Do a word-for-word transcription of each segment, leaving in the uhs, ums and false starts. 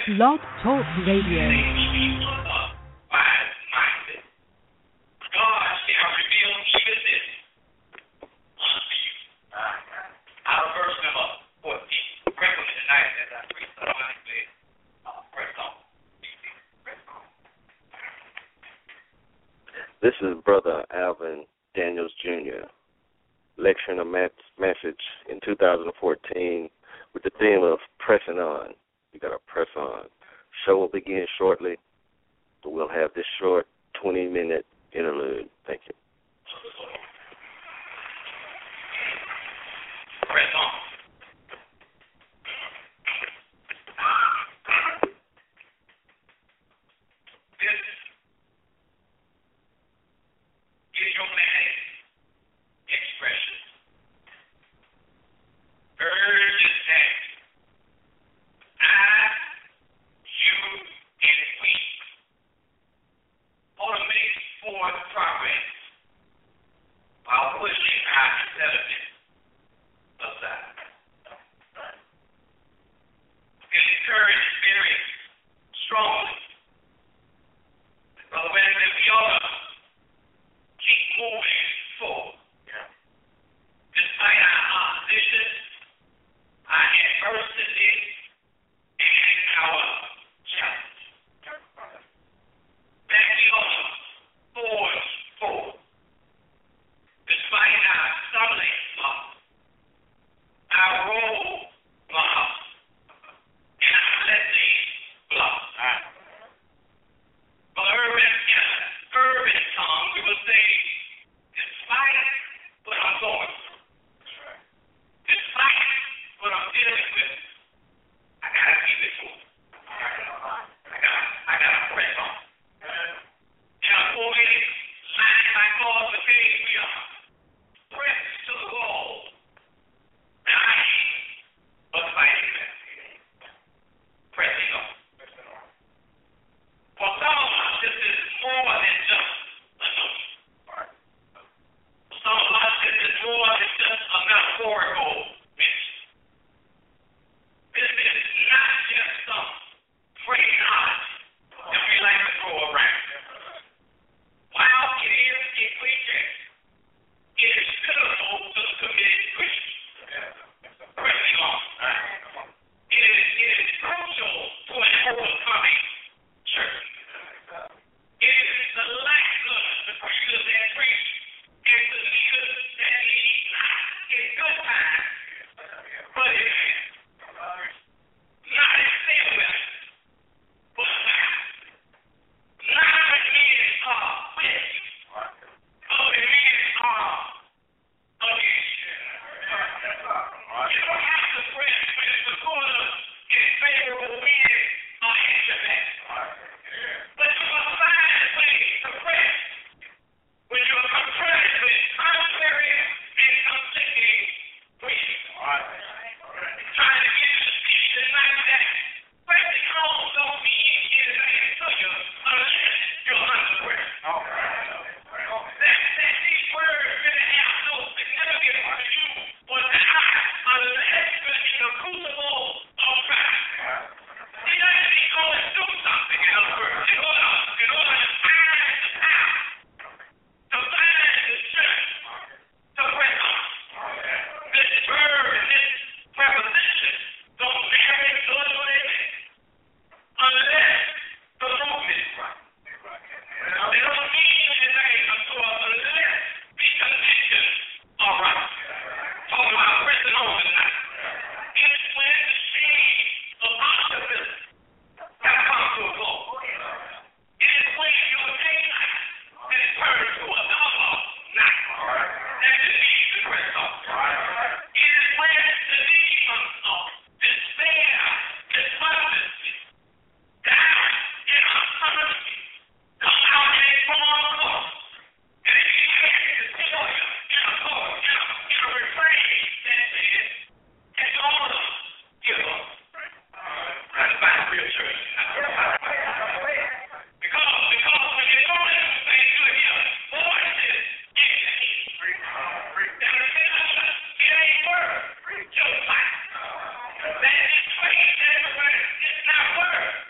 Blog Talk Radio. This is Brother Alvin Daniels Junior lecturing a message in two thousand fourteen with the theme of pressing on. You got to press on. Show will begin shortly, but we'll have this short twenty-minute interlude. Thank you. Press on. That is faith everywhere. It's not word.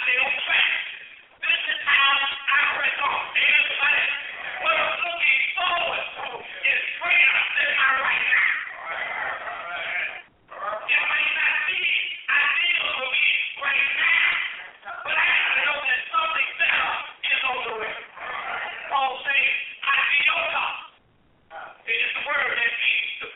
stay on track. This is how I press on. Amen. What I'm looking forward to is prayer in my right now. It may not be ideal for me right now, but I have to know that something better is on the way. Paul says, ideota. It is the word that means the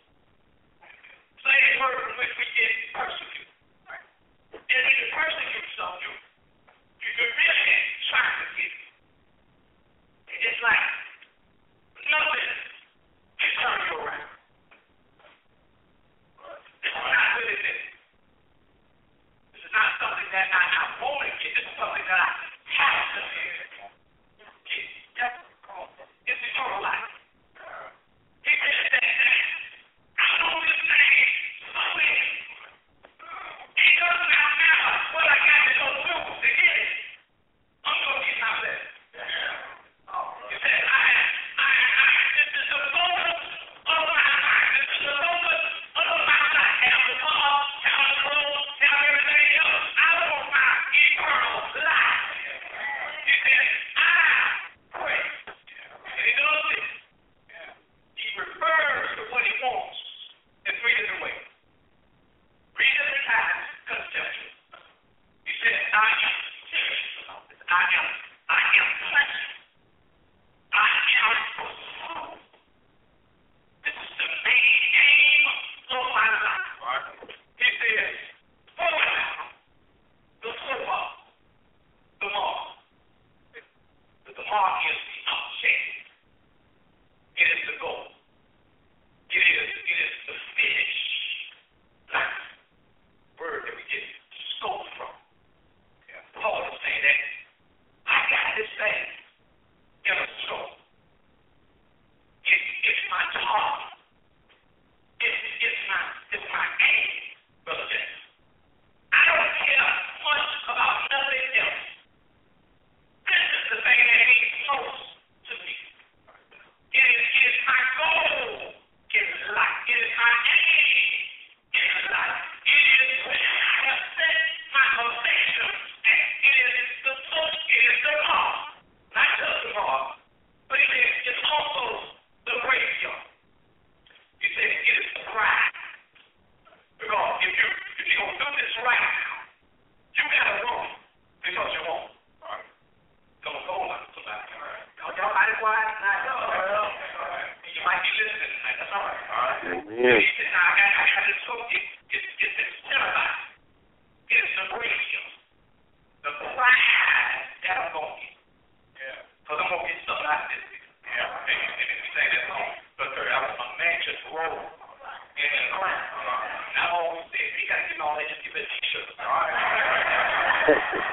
same word from which we get persecuted. And if you persecute someone, you can really try to get it. It's like nothing can turn you around. This is not really this. This is not something that I, I want to get. This is something that I have to get. It's eternal life. He said that I know this thing somewhere. It doesn't matter what I got to go through to get it. I'm going to get my blessing. He said, I, I, I, this is the focus of my life. This is the focus of my life. Have the car, have the road, have everything else. I want my eternal life. He said, I pray. And he does this. He refers to what he wants in three different ways. Three different times, conceptual. He said, I am serious about this. I am, I am pleasant. I am pursued. This is the main aim of my life. He says, forward now, the sober, the mark. The mark is the objective. It is the goal. It is, it is the finish line. Word that we get scope from. Yeah. Paul is saying that I got this thing in a scope. It, it's my target. It's, it's my, it's my aim, Brother Jackson. I don't care much about nothing else. This is the thing that means most to me. It is, it is my goal in life. It is my aim in life. It is where I have set my affections at. It is the source. It is the mark. Not just the mark, but it is it's also the graveyard. He said it is the bride. Because if you if you're gonna do this right now, you gotta run because you won't. Don't go like somebody. Don't y'all might as well not know. You might be listening tonight. That's all right. All right. Yeah. He said, now I got I got this hook. It, it, it's it's cinematic. It's the radio. The pride that I'm gonna get. Yeah. Because I'm gonna get something out of this. Yeah. And, and if you say that song, but I was a man just roll in the ground. Now I always say, if you gotta get all that, just give it a t-shirt. All right.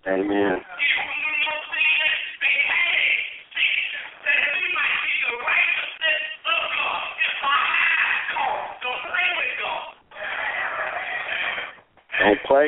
Amen. Don't play.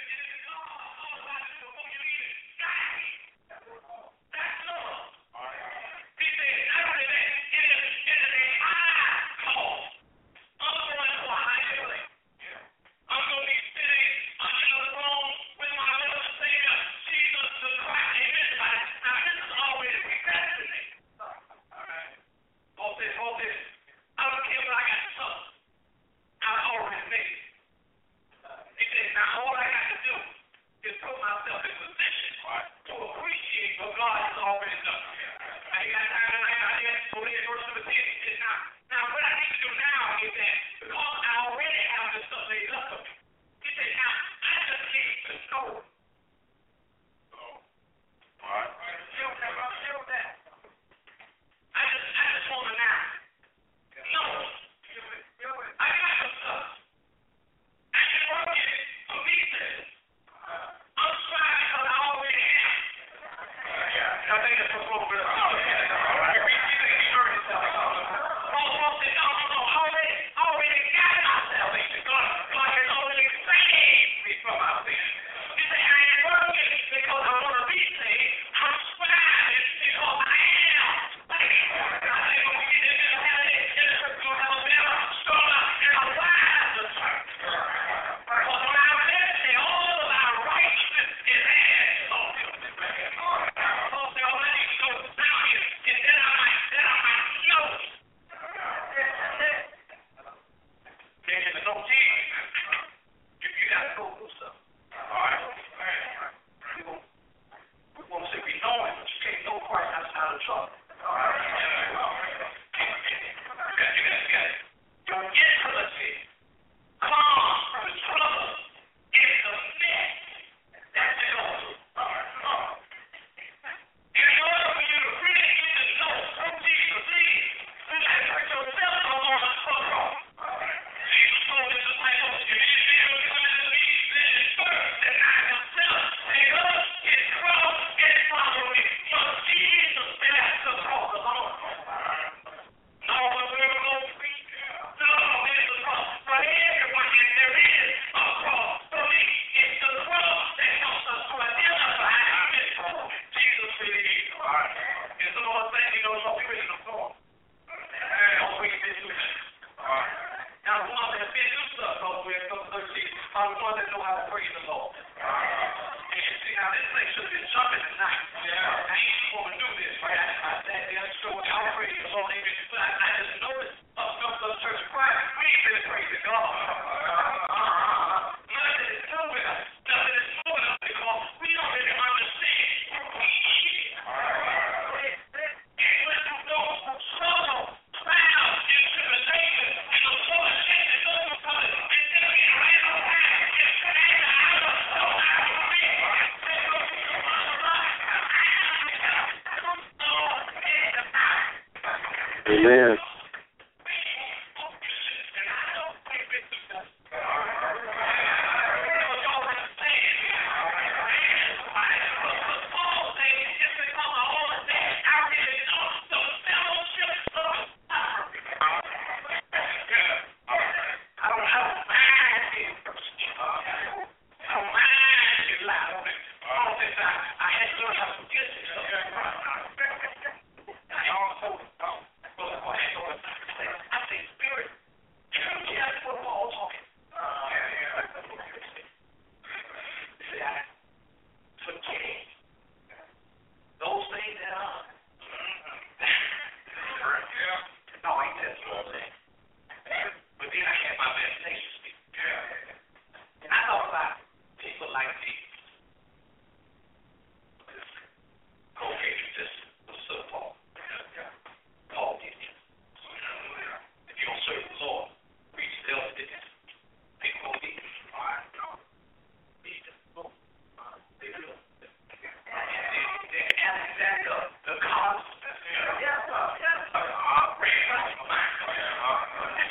Amen.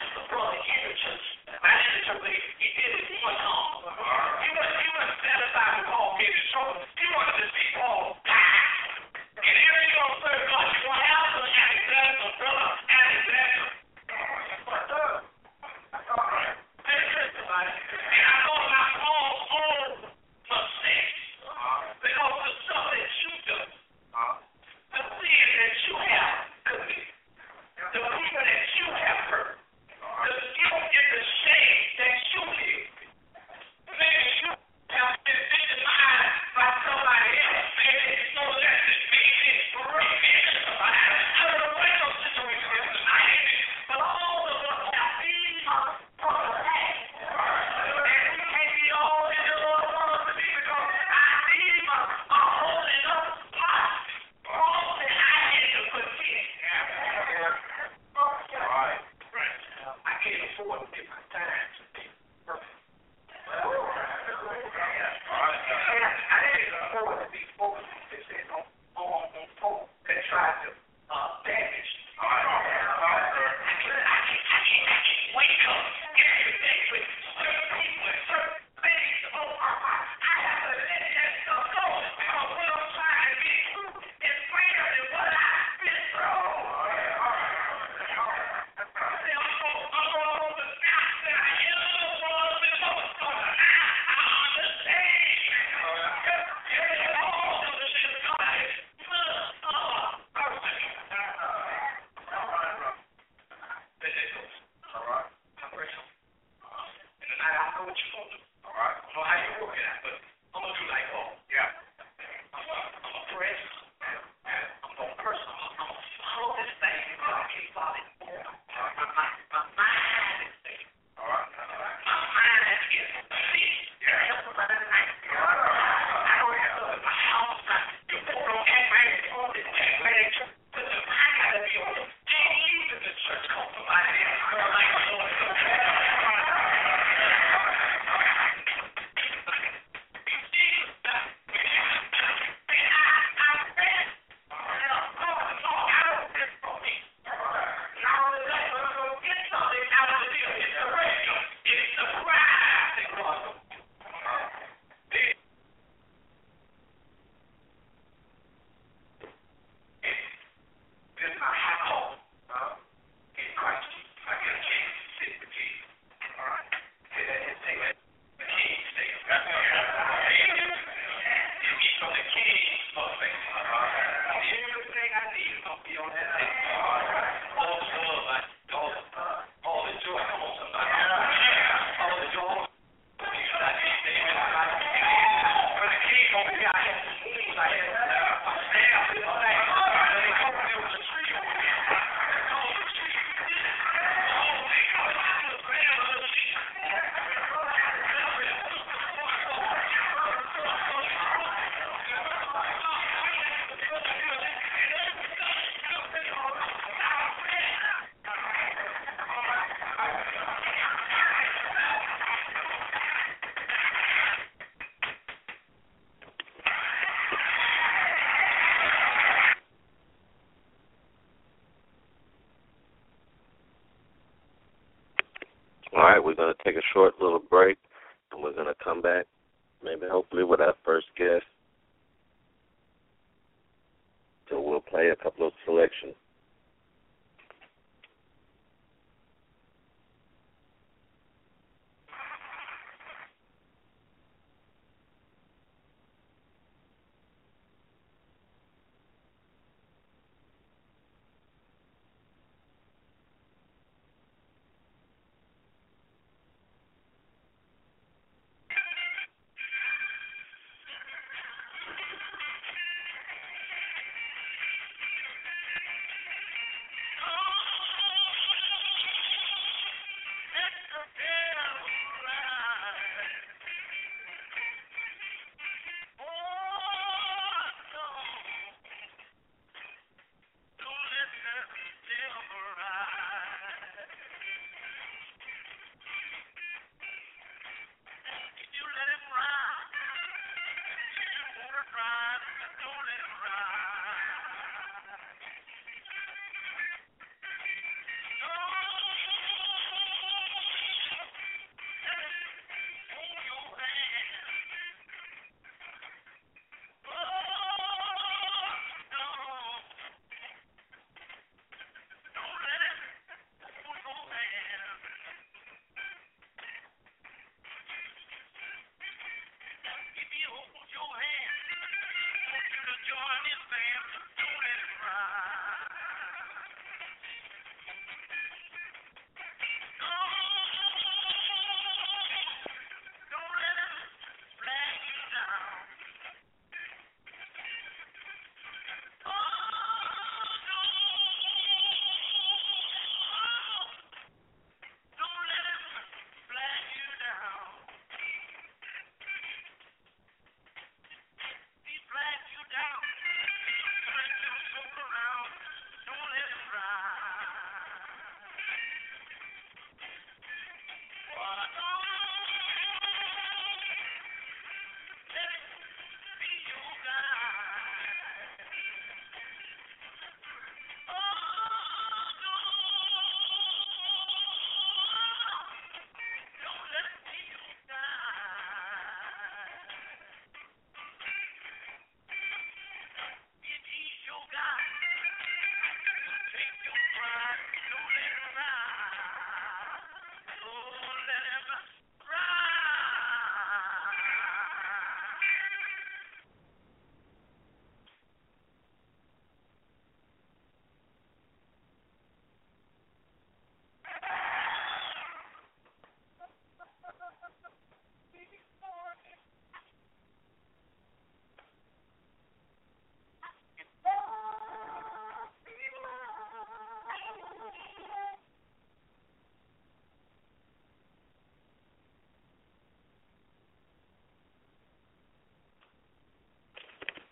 He did it one time. You must, you must satisfy All right, we're going to take a short little break, and we're going to come back, maybe hopefully with our first guest. So we'll play a couple of selections.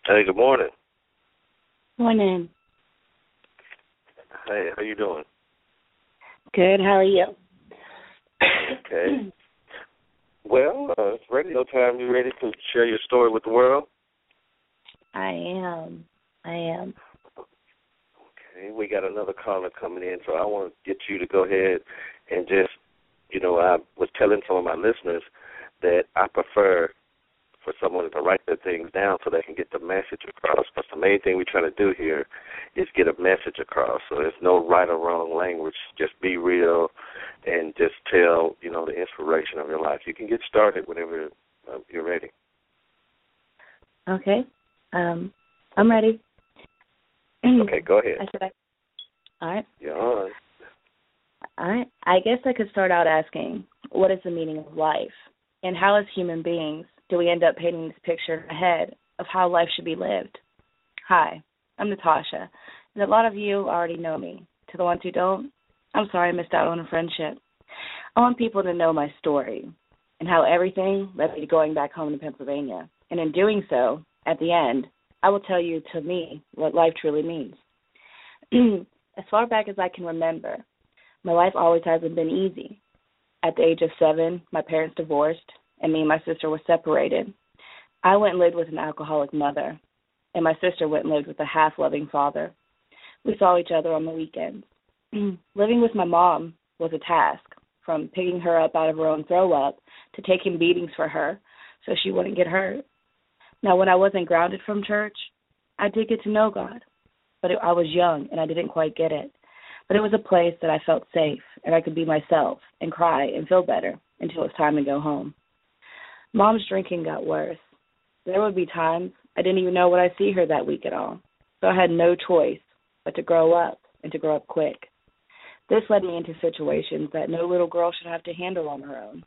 Hey, good morning. Morning. Hey, how you doing? Good. How are you? Okay. Well, uh, it's radio time. You ready to share your story with the world? I am. I am. Okay. We got another caller coming in, so I want to get you to go ahead and just, you know, I was telling some of my listeners that I prefer for someone to write their things down so they can get the message across. Because the main thing we're trying to do here is get a message across. So there's no right or wrong language. Just be real and just tell, you know, the inspiration of your life. You can get started whenever uh, you're ready. Okay. Um, I'm ready. Okay, go ahead. I said I, all right. You're on. All right. I guess I could start out asking, what is the meaning of life? And how, as human beings, do we end up painting this picture ahead of how life should be lived? Hi, I'm Natasha, and a lot of you already know me. To the ones who don't, I'm sorry I missed out on a friendship. I want people to know my story and how everything led me to going back home to Pennsylvania. And in doing so, at the end, I will tell you, to me, what life truly means. As far back as I can remember, my life always hasn't been easy. At the age of seven, my parents divorced, and me and my sister were separated. I went and lived with an alcoholic mother, and my sister went and lived with a half-loving father. We saw each other on the weekends. Living with my mom was a task, from picking her up out of her own throw-up to taking beatings for her so she wouldn't get hurt. Now, when I wasn't grounded from church, I did get to know God, but I was young and I didn't quite get it. But it was a place that I felt safe and I could be myself and cry and feel better until it was time to go home. Mom's drinking got worse. There would be times I didn't even know what I'd see her that week at all, so I had no choice but to grow up and to grow up quick. This led me into situations that no little girl should have to handle on her own.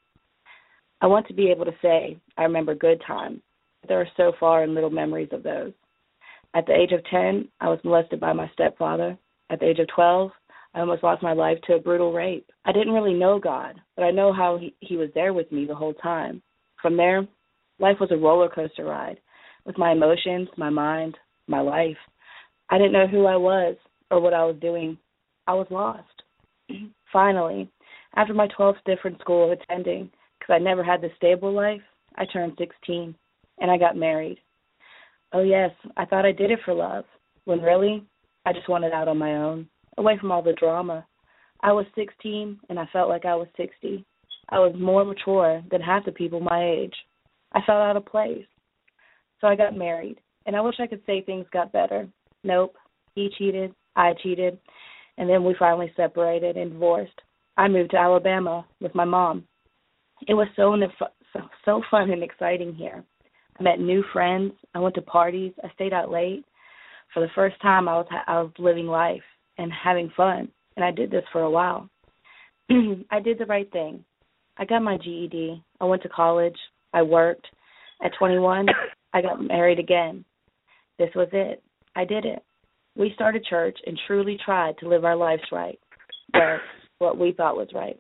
I want to be able to say I remember good times, but there are so far and little memories of those. At the age of ten, I was molested by my stepfather. At the age of twelve, I almost lost my life to a brutal rape. I didn't really know God, but I know how he, he was there with me the whole time. From there, life was a roller coaster ride with my emotions, my mind, my life. I didn't know who I was or what I was doing. I was lost. Finally, after my twelfth different school of attending, because I never had this stable life, I turned sixteen, and I got married. Oh, yes, I thought I did it for love, when really, I just wanted out on my own, away from all the drama. I was sixteen, and I felt like I was sixty. I was more mature than half the people my age. I felt out of place. So I got married, and I wish I could say things got better. Nope. He cheated, I cheated, and then we finally separated and divorced. I moved to Alabama with my mom. It was so so, so fun and exciting here. I met new friends. I went to parties. I stayed out late. For the first time, I was I was living life and having fun, and I did this for a while. I did the right thing. I got my G E D. I went to college. I worked. At twenty-one, I got married again. This was it. I did it. We started church and truly tried to live our lives right, well, what we thought was right.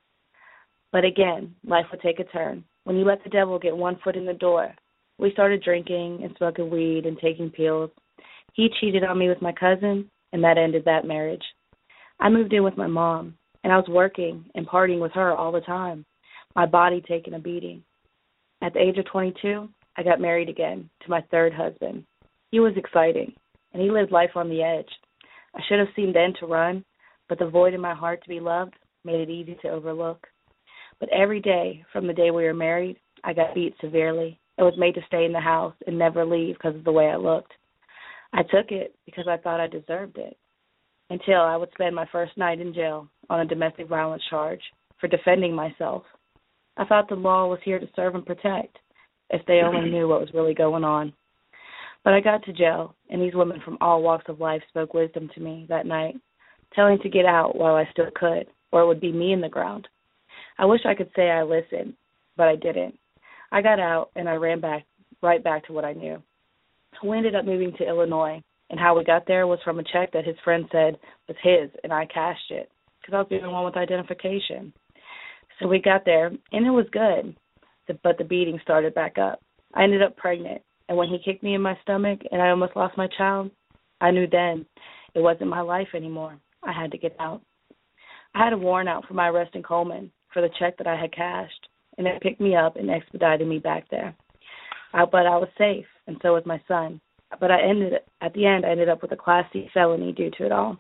But again, life would take a turn. When you let the devil get one foot in the door, we started drinking and smoking weed and taking pills. He cheated on me with my cousin, and that ended that marriage. I moved in with my mom, and I was working and partying with her all the time, my body taking a beating. At the age of twenty-two, I got married again to my third husband. He was exciting, and he lived life on the edge. I should have seen then to run, but the void in my heart to be loved made it easy to overlook. But every day from the day we were married, I got beat severely. I was made to stay in the house and never leave because of the way I looked. I took it because I thought I deserved it, until I would spend my first night in jail on a domestic violence charge for defending myself. I thought the law was here to serve and protect, if they only knew what was really going on. But I got to jail, and these women from all walks of life spoke wisdom to me that night, telling to get out while I still could, or it would be me in the ground. I wish I could say I listened, but I didn't. I got out, and I ran back, right back to what I knew. We ended up moving to Illinois, and how we got there was from a check that his friend said was his, and I cashed it, because I was the only one with identification. So we got there, and it was good, but the beating started back up. I ended up pregnant, And when he kicked me in my stomach and I almost lost my child, I knew then it wasn't my life anymore. I had to get out. I had a warrant out for my arrest in Coleman for the check that I had cashed, and they picked me up and expedited me back there. I, but I was safe, and so was my son. But I ended at the end, I ended up with a Class C felony due to it all.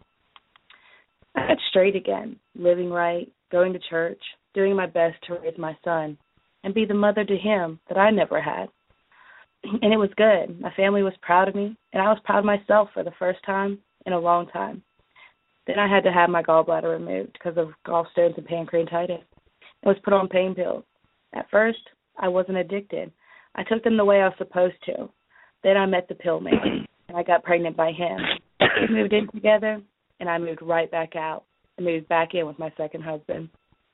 I got straight again, living right, going to church, doing my best to raise my son and be the mother to him that I never had. And it was good. My family was proud of me, and I was proud of myself for the first time in a long time. Then I had to have my gallbladder removed because of gallstones and pancreatitis. I was put on pain pills. At first, I wasn't addicted. I took them the way I was supposed to. Then I met the pill man, and I got pregnant by him. We moved in together, and I moved right back out. I moved back in with my second husband.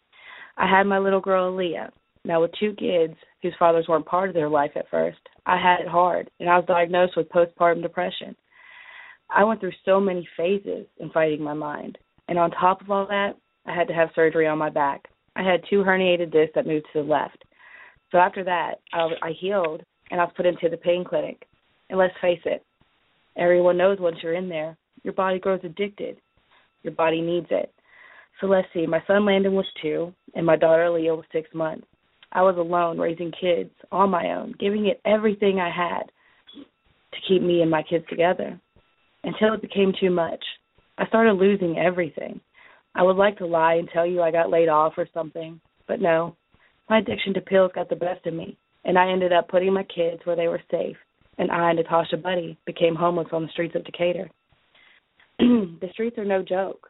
I had my little girl, Aaliyah. Now, with two kids whose fathers weren't part of their life at first, I had it hard, and I was diagnosed with postpartum depression. I went through so many phases in fighting my mind, and on top of all that, I had to have surgery on my back. I had two herniated discs that moved to the left. So after that, I, I healed, and I was put into the pain clinic. And let's face it, everyone knows once you're in there, your body grows addicted. Your body needs it. So let's see, my son Landon was two, and my daughter Leah was six months. I was alone raising kids on my own, giving it everything I had to keep me and my kids together until it became too much. I started losing everything. I would like to lie and tell you I got laid off or something, but no. My addiction to pills got the best of me, and I ended up putting my kids where they were safe, and I, Natasha Buddy, became homeless on the streets of Decatur. The streets are no joke.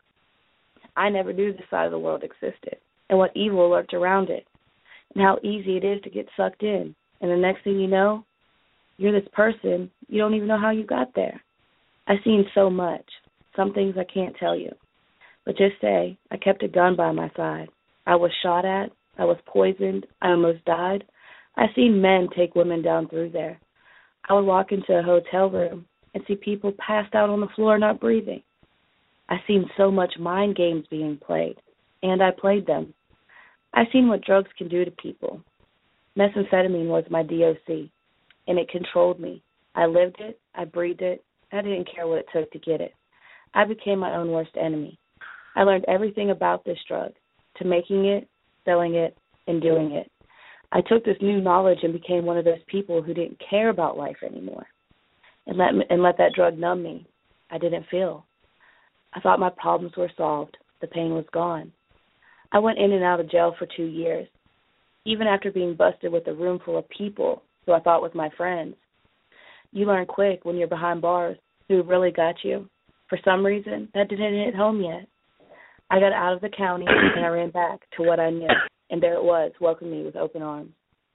I never knew this side of the world existed and what evil lurked around it and how easy it is to get sucked in. And the next thing you know, you're this person, you don't even know how you got there. I've seen so much, some things I can't tell you. But just say, I kept a gun by my side. I was shot at. I was poisoned. I almost died. I've seen men take women down through there. I would walk into a hotel room and see people passed out on the floor not breathing. I've seen so much mind games being played, and I played them. I've seen what drugs can do to people. Methamphetamine was my D O C, and it controlled me. I lived it. I breathed it. I didn't care what it took to get it. I became my own worst enemy. I learned everything about this drug, to making it, selling it, and doing it. I took this new knowledge and became one of those people who didn't care about life anymore and let, and let that drug numb me. I didn't feel. I thought my problems were solved. The pain was gone. I went in and out of jail for two years, even after being busted with a room full of people who I thought was my friends. You learn quick when you're behind bars who really got you. For some reason, that didn't hit home yet. I got out of the county and I ran back to what I knew, and there it was, welcoming me with open arms.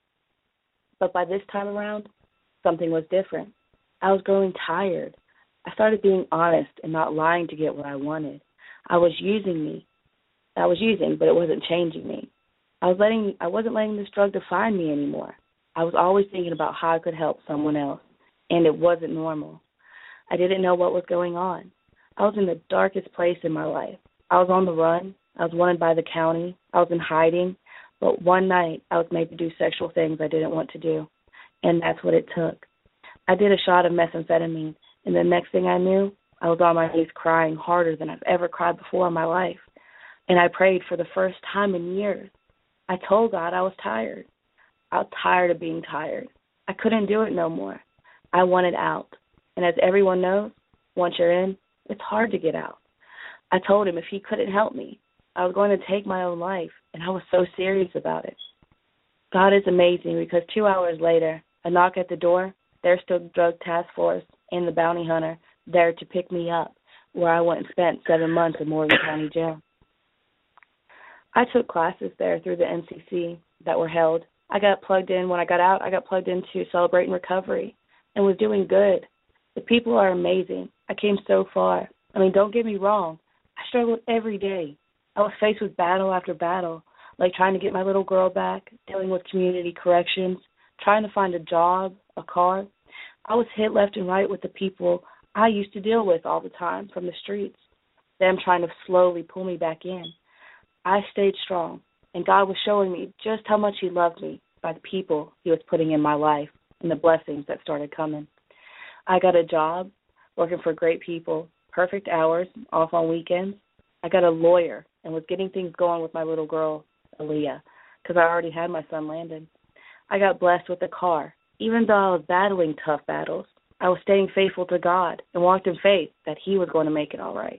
But by this time around, something was different. I was growing tired. I started being honest and not lying to get what I wanted. I was using me. I was using, but it wasn't changing me. I was letting. I wasn't letting this drug define me anymore. I was always thinking about how I could help someone else, and it wasn't normal. I didn't know what was going on. I was in the darkest place in my life. I was on the run. I was wanted by the county. I was in hiding. But one night, I was made to do sexual things I didn't want to do, and that's what it took. I did a shot of methamphetamine, and the next thing I knew, I was on my knees crying harder than I've ever cried before in my life. And I prayed for the first time in years. I told God I was tired. I was tired of being tired. I couldn't do it no more. I wanted out. And as everyone knows, once you're in, it's hard to get out. I told him if he couldn't help me, I was going to take my own life, and I was so serious about it. God is amazing because two hours later, a knock at the door, there stood the Drug Task Force and the bounty hunter there to pick me up, where I went and spent seven months in Morgan County Jail. I took classes there through the N C C that were held. I got plugged in. When I got out, I got plugged into Celebrating Recovery and was doing good. The people are amazing. I came so far. I mean, don't get me wrong. I struggled every day. I was faced with battle after battle, like trying to get my little girl back, dealing with community corrections, trying to find a job, a car. I was hit left and right with the people I used to deal with all the time from the streets, them trying to slowly pull me back in. I stayed strong, and God was showing me just how much he loved me by the people he was putting in my life and the blessings that started coming. I got a job working for great people, perfect hours, off on weekends. I got a lawyer and was getting things going with my little girl, Aaliyah, because I already had my son Landon. I got blessed with a car. Even though I was battling tough battles, I was staying faithful to God and walked in faith that he was going to make it all right.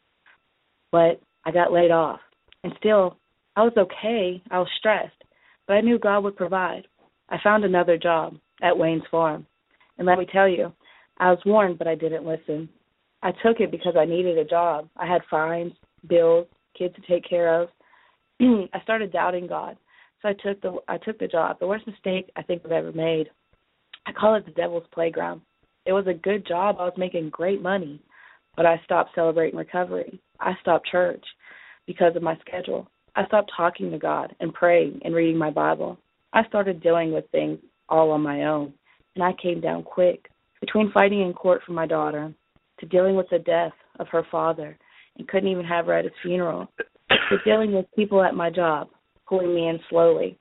But I got laid off. And still, I was okay. I was stressed. But I knew God would provide. I found another job at Wayne's Farm. And let me tell you, I was warned, but I didn't listen. I took it because I needed a job. I had fines, bills, kids to take care of. I started doubting God. So I took the I took the job. The worst mistake I think I've ever made. I call it the devil's playground. It was a good job. I was making great money. But I stopped celebrating recovery. I stopped church because of my schedule. I stopped talking to God and praying and reading my Bible. I started dealing with things all on my own, and I came down quick. Between fighting in court for my daughter to dealing with the death of her father and couldn't even have her at his funeral, to dealing with people at my job pulling me in slowly,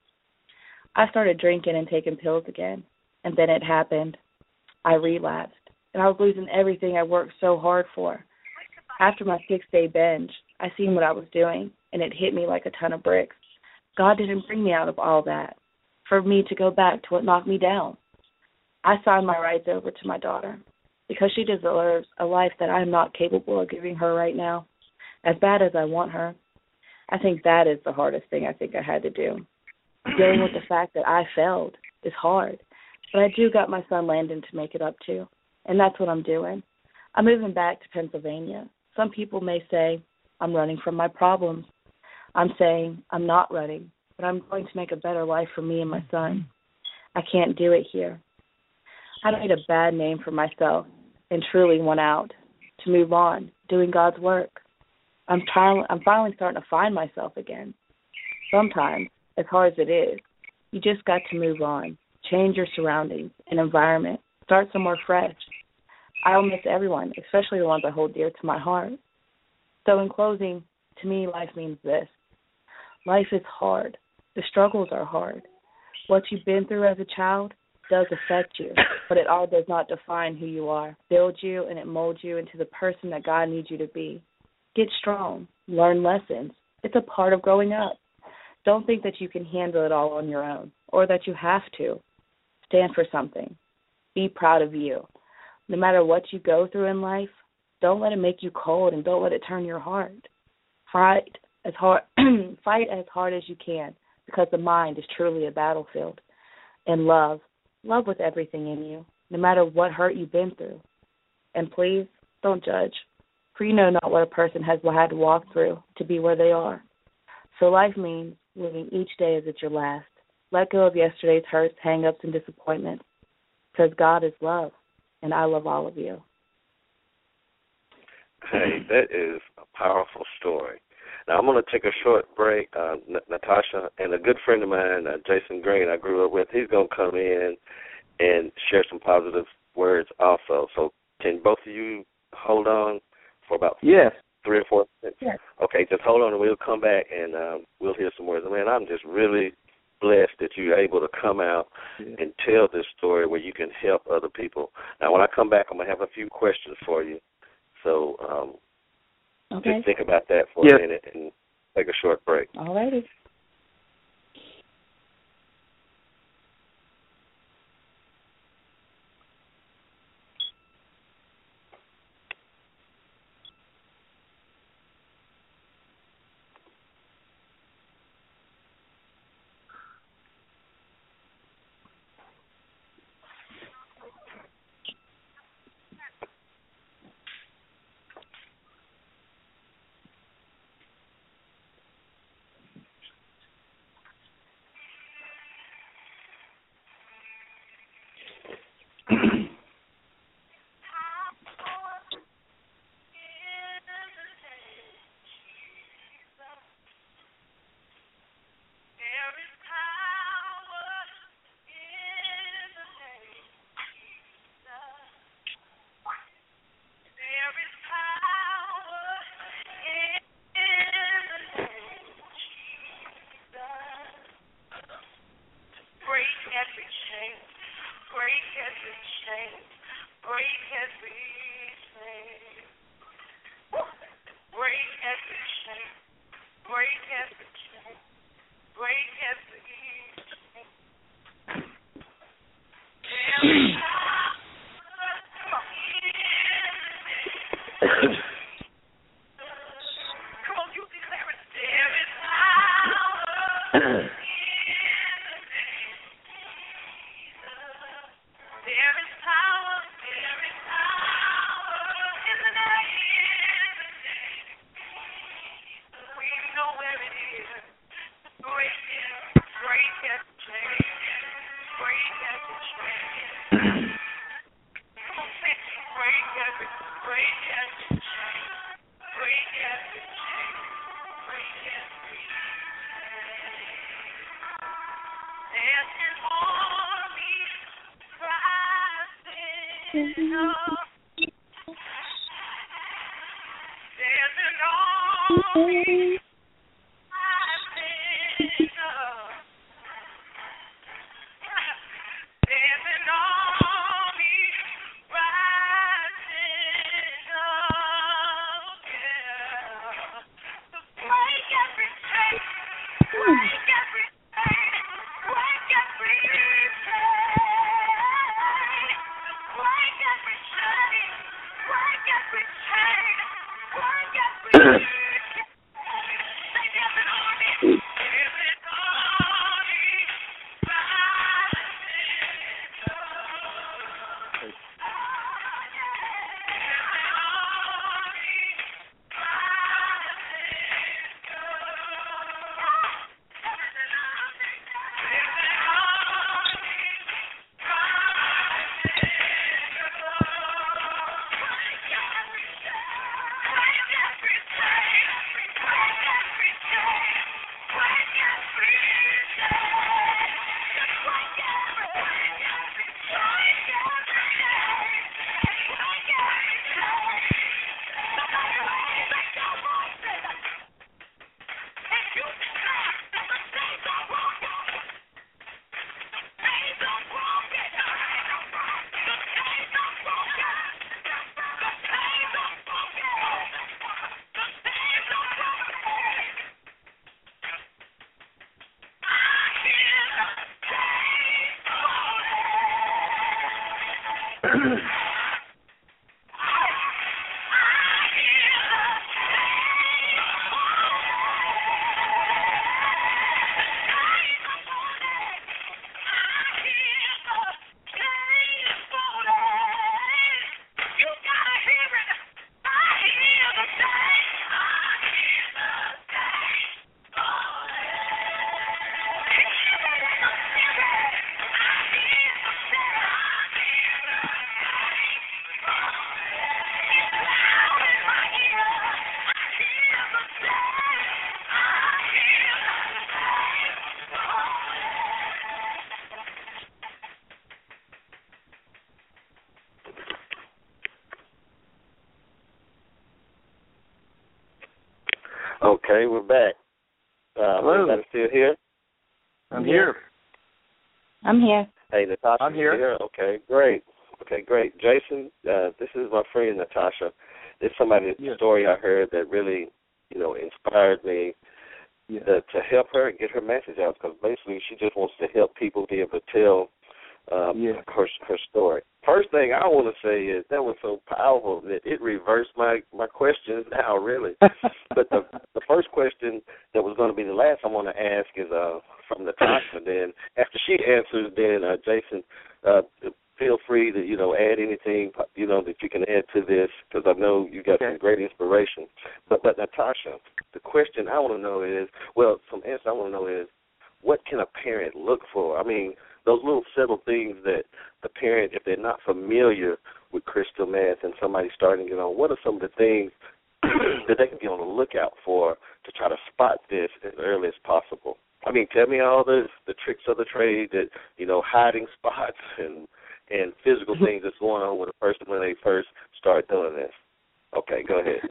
I started drinking and taking pills again, and then it happened. I relapsed, and I was losing everything I worked so hard for. After my six-day binge, I seen what I was doing, and it hit me like a ton of bricks. God didn't bring me out of all that for me to go back to what knocked me down. I signed my rights over to my daughter because she deserves a life that I am not capable of giving her right now, as bad as I want her. I think that is the hardest thing I think I had to do. Dealing with the fact that I failed is hard, but I do got my son Landon to make it up to, and that's what I'm doing. I'm moving back to Pennsylvania. Some people may say I'm running from my problems. I'm saying I'm not running, but I'm going to make a better life for me and my son. I can't do it here. I made a bad name for myself and truly went out to move on, doing God's work. I'm trying. I'm finally starting to find myself again. Sometimes, as hard as it is, you just got to move on, change your surroundings and environment, start somewhere fresh. I'll miss everyone, especially the ones I hold dear to my heart. So in closing, to me, life means this. Life is hard. The struggles are hard. What you've been through as a child does affect you, but it all does not define who you are. Build you and it molds you into the person that God needs you to be. Get strong. Learn lessons. It's a part of growing up. Don't think that you can handle it all on your own or that you have to. Stand for something. Be proud of you. No matter what you go through in life, don't let it make you cold and don't let it turn your heart. Fight as hard, fight as hard as you can because the mind is truly a battlefield. And love, love with everything in you, no matter what hurt you've been through. And please don't judge, for you know not what a person has had to walk through to be where they are. So life means living each day as it's your last. Let go of yesterday's hurts, hang-ups, and disappointments, because God is love, and I love all of you. Hey, that is a powerful story. Now, I'm going to take a short break. Uh, N- Natasha and a good friend of mine, uh, Jason Green, I grew up with, he's going to come in and share some positive words also. So can both of you hold on for about yes. three or four minutes? Yes. Okay, just hold on and we'll come back and um, we'll hear some words. Man, I'm just really blessed that you're able to come out yeah. and tell this story where you can help other people. Now, when I come back, I'm going to have a few questions for you. So um, okay. just think about that for yep. a minute and take a short break. All righty. chain. Break every chain. Break every chain. Break every chain. Break every chain. Come on, you declare it. There is power. There is power, there is power in the name. We know where it is. Break it, break it, chain. Break every chain. Come on, say, break every, break every chain. Break every chain. Break every chain. There's an army rising up. There's an army rising up. There's an army rising up. Yeah. Break every chain. Break every chain. Break every chain. Break every chain. Break every chain. Break every chain. Say there's an army. There's an army rising up. There's an army Okay, we're back. Uh, Hello. Everybody still here? I'm here. I'm here. Hey, Natasha, I'm here. you here? Okay, great. Okay, great. Jason, uh, this is my friend Natasha. This is somebody's Yes. story I heard that really, you know, inspired me Yes. to, to help her get her message out, because basically she just wants to help people be able to tell um, Yes. her her story. First thing I want to say is that was so powerful that it reversed my, my questions now, really. But the the first question that was going to be the last I want to ask is uh, from Natasha. Then after she answers, then uh, Jason, uh, feel free to, you know, add anything, you know, that you can add to this, because I know you got Okay. some great inspiration. But, but Natasha, the question I want to know is, well, some answer I want to know is, what can a parent look for? I mean, those little subtle things that the parent, if they're not familiar with crystal meth and somebody's starting to get on, what are some of the things that they can be on the lookout for to try to spot this as early as possible? I mean, tell me all the the tricks of the trade, that, you know, hiding spots and and physical things that's going on with a person when they first start doing this. Okay, go ahead.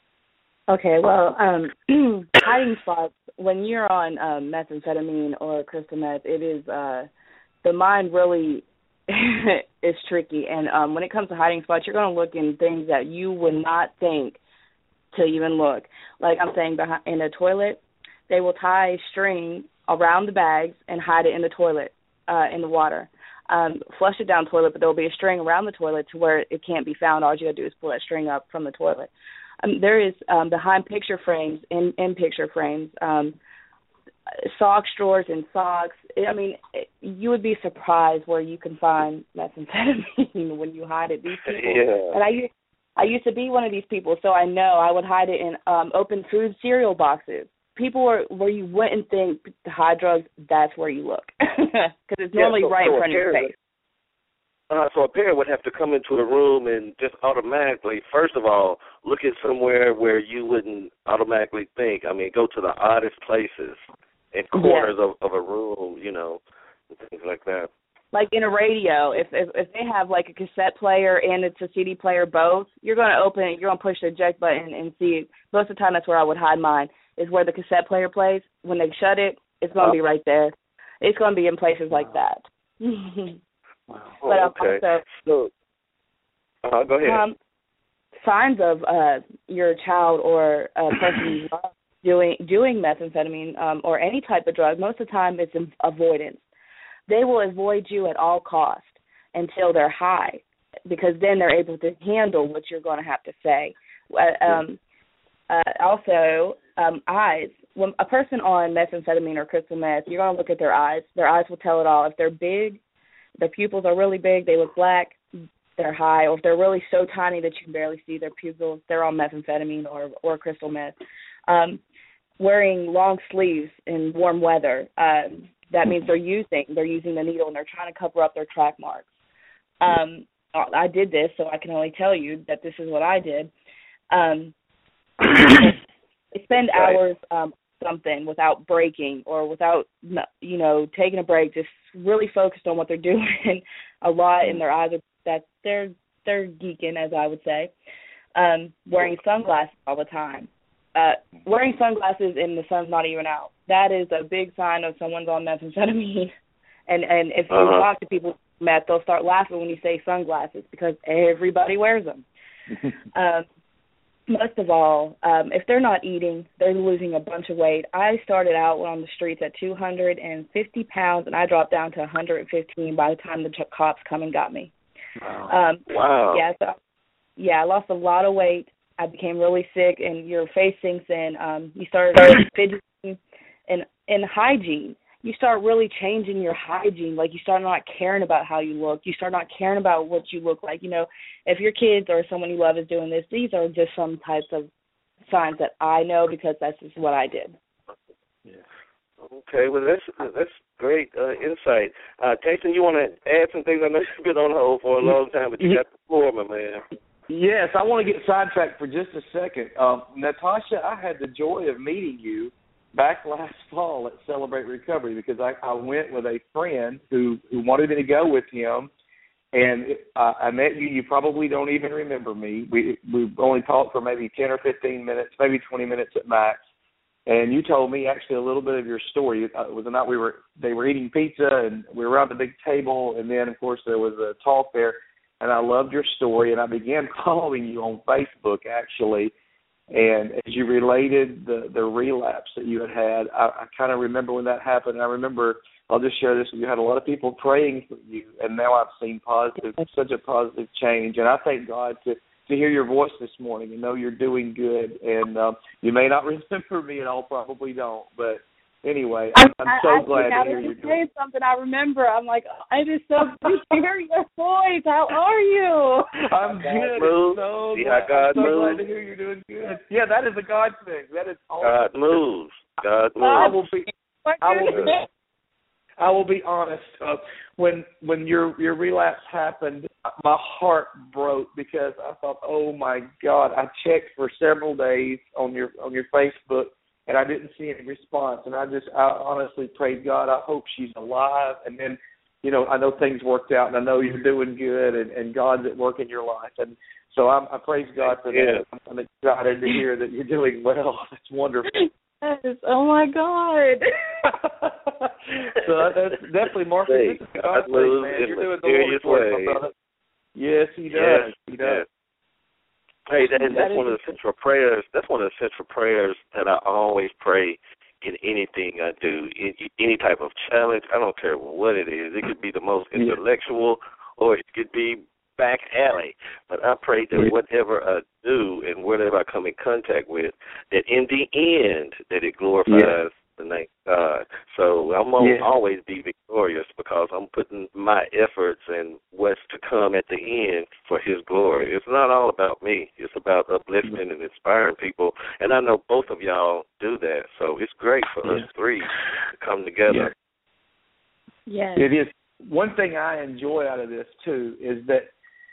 Okay, well, um, hiding spots, when you're on um, methamphetamine or crystal meth, it is, uh, the mind really is tricky. And um, when it comes to hiding spots, you're going to look in things that you would not think to even look. Like I'm saying, behind, in the toilet, they will tie string around the bags and hide it in the toilet, uh, in the water. Um, flush it down the toilet, but there will be a string around the toilet to where it can't be found. All you got to do is pull that string up from the toilet. Um, there is um, behind picture frames, in, in picture frames, um, sock drawers and socks. I mean, you would be surprised where you can find methamphetamine when you hide it. These people, yeah. and I used, I used to be one of these people, so I know I would hide it in um, open food cereal boxes. People were where you wouldn't think to hide drugs. That's where you look because it's normally yeah, so, right so in front of your face. Uh, so a parent would have to come into a room and just automatically, first of all, look at somewhere where you wouldn't automatically think. I mean, go to the oddest places and corners yeah. of, of a room, you know, and things like that. Like in a radio, if, if if they have like a cassette player and it's a C D player both, you're going to open it, you're going to push the eject button and see it. Most of the time that's where I would hide mine, is where the cassette player plays. When they shut it, it's going to be right there. It's going to be in places like that. Wow. But oh, okay. also, so, uh, go ahead. Um, signs of uh, your child or a person you love doing doing methamphetamine um, or any type of drug, most of the time it's avoidance. They will avoid you at all costs until they're high, because then they're able to handle what you're going to have to say. Uh, um, uh, also, um, eyes. When a person on methamphetamine or crystal meth, you're going to look at their eyes. Their eyes will tell it all. If they're big, their pupils are really big, they look black, they're high. Or if they're really so tiny that you can barely see their pupils, they're on methamphetamine or, or crystal meth. Um, wearing long sleeves in warm weather, um, that means they're using they're using the needle and they're trying to cover up their track marks. Um, I did this, so I can only tell you that this is what I did. Um, they spend hours um, something without breaking or without, you know, taking a break, just really focused on what they're doing a lot, and their eyes are that they're they're geeking, as I would say. Um, wearing sunglasses all the time. Uh, wearing sunglasses and the sun's not even out. That is a big sign of someone's on methamphetamine. And and if you uh-huh. talk to people meth, they'll start laughing when you say sunglasses because everybody wears them. um, most of all, um, if they're not eating, they're losing a bunch of weight. I started out on the streets at two hundred fifty pounds, and I dropped down to one hundred fifteen by the time the cops come and got me. Wow. Um, wow. Yeah, so, yeah, I lost a lot of weight. I became really sick, and your face sinks in. Um, you start fidgeting, and, and hygiene. You start really changing your hygiene. Like, you start not caring about how you look. You start not caring about what you look like. You know, if your kids or someone you love is doing this, these are just some types of signs that I know because that's just what I did. Yeah. Okay, well, that's that's great uh, insight. Uh, Jason, you want to add some things? I know you've been on hold for a long time, but you got the floor, my man. Yes, I want to get sidetracked for just a second. Um, Natasha, I had the joy of meeting you back last fall at Celebrate Recovery because I, I went with a friend who, who wanted me to go with him, and it, uh, I met you. You probably don't even remember me. We we only talked for maybe ten or fifteen minutes, maybe twenty minutes at max. And you told me actually a little bit of your story. It was the night we were they were eating pizza and we were around the big table, and then of course there was a talk there. And I loved your story, and I began following you on Facebook, actually. And as you related the, the relapse that you had had, I, I kind of remember when that happened. And I remember, I'll just share this, you had a lot of people praying for you, and now I've seen positive, such a positive change. And I thank God to, to hear your voice this morning and know you're doing good. And um, you may not remember me at all, probably don't, but anyway, I'm, I'm so I, glad I, to hear you you saying something I remember. I'm like, I just so good to hear your voice. How are you? I'm good. Move. So See glad, how God I'm so moves. glad to hear you're doing good. Yeah, that is a God thing. That is God awesome. moves. God moves. I will be. I will be. I will be honest. Uh, when when your your relapse happened, my heart broke because I thought, oh my God! I checked for several days on your on your Facebook, and I didn't see any response. And I just, I honestly prayed, God, I hope she's alive. And then, you know, I know things worked out, and I know you're doing good, and, and God's at work in your life. And so I'm, I praise God for yeah. that. I'm excited to hear that you're doing well. That's wonderful. Yes. Oh my God. So that's definitely Marcus. Hey, This is God God's moves man. in You're doing the mysterious Lord's work, ways. my brother. Yes, he does. Yes, He does. yes. Hey, that, That that's is- one of the central prayers. That's one of the central prayers that I always pray in anything I do, in, any type of challenge. I don't care what it is. It could be the most Yeah. intellectual, or it could be back alley. But I pray that Yeah. whatever I do and whatever I come in contact with, that in the end, that it glorifies Yeah. the name of God. So I'm gonna Yeah. always be victorious because I'm putting my efforts and what's to come at the end for His glory. It's not all about me. It's about uplifting and inspiring people. And I know both of y'all do that. So it's great for Yeah. us three to come together. Yes. It is. One thing I enjoy out of this too is that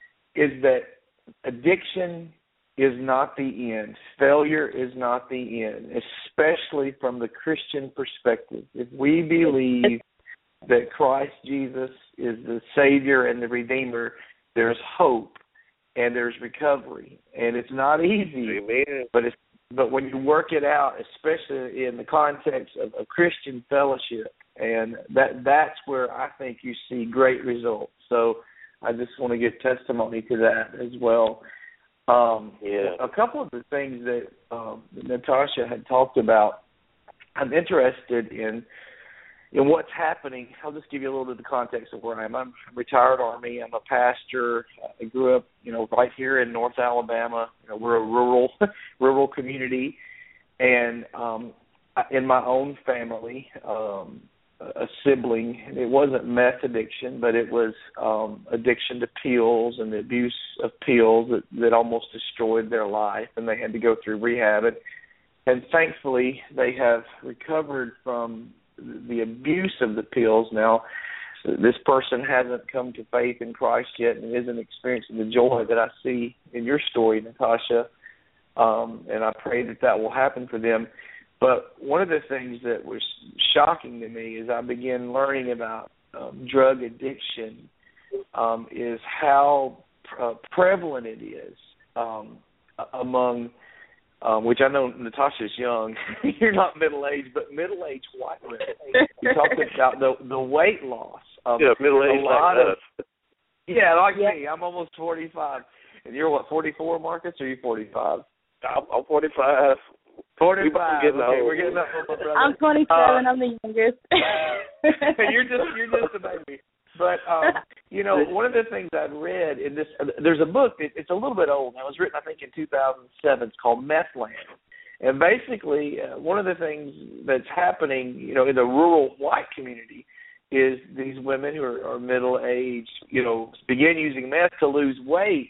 is that addiction is not the end. Failure is not the end, especially from the Christian perspective. If we believe that Christ Jesus is the Savior and the Redeemer, there's hope and there's recovery. And it's not easy, Amen. but it's but when you work it out, especially in the context of, of Christian fellowship, and that that's where I think you see great results. So I just want to give testimony to that as well. Um, Yeah. A couple of the things that um, Natasha had talked about, I'm interested in in what's happening. I'll just give you a little bit of the context of where I am. I'm a retired Army. I'm a pastor. I grew up, you know, right here in North Alabama. You know, we're a rural rural community, and um, in my own family, um, a sibling, it wasn't meth addiction, but it was um, addiction to pills and the abuse of pills that, that almost destroyed their life, and they had to go through rehab. And, and thankfully, they have recovered from the abuse of the pills. Now, this person hasn't come to faith in Christ yet and isn't experiencing the joy that I see in your story, Natasha, um, and I pray that that will happen for them. But one of the things that was shocking to me as I began learning about um, drug addiction um, is how uh, prevalent it is um, among, um, which I know Natasha's young, you're not middle-aged, but middle-aged white women. You talked about the, the weight loss. Um, Yeah, middle-aged like of, us. Yeah, like yeah. me. I'm almost forty-five. And you're, what, forty-four, Marcus, or are you forty-five? I'm, I'm forty-five. forty-five. We're getting okay, old. we're getting old, my brother. I'm twenty-seven. Uh, I'm the youngest. you're just you're just a baby. But um, you know, one of the things I'd read in this, uh, there's a book. It, it's a little bit old. Now, it was written, I think, in two thousand seven. It's called Methland. And basically, uh, one of the things that's happening, you know, in the rural white community, is these women who are, are middle aged, you know, begin using meth to lose weight.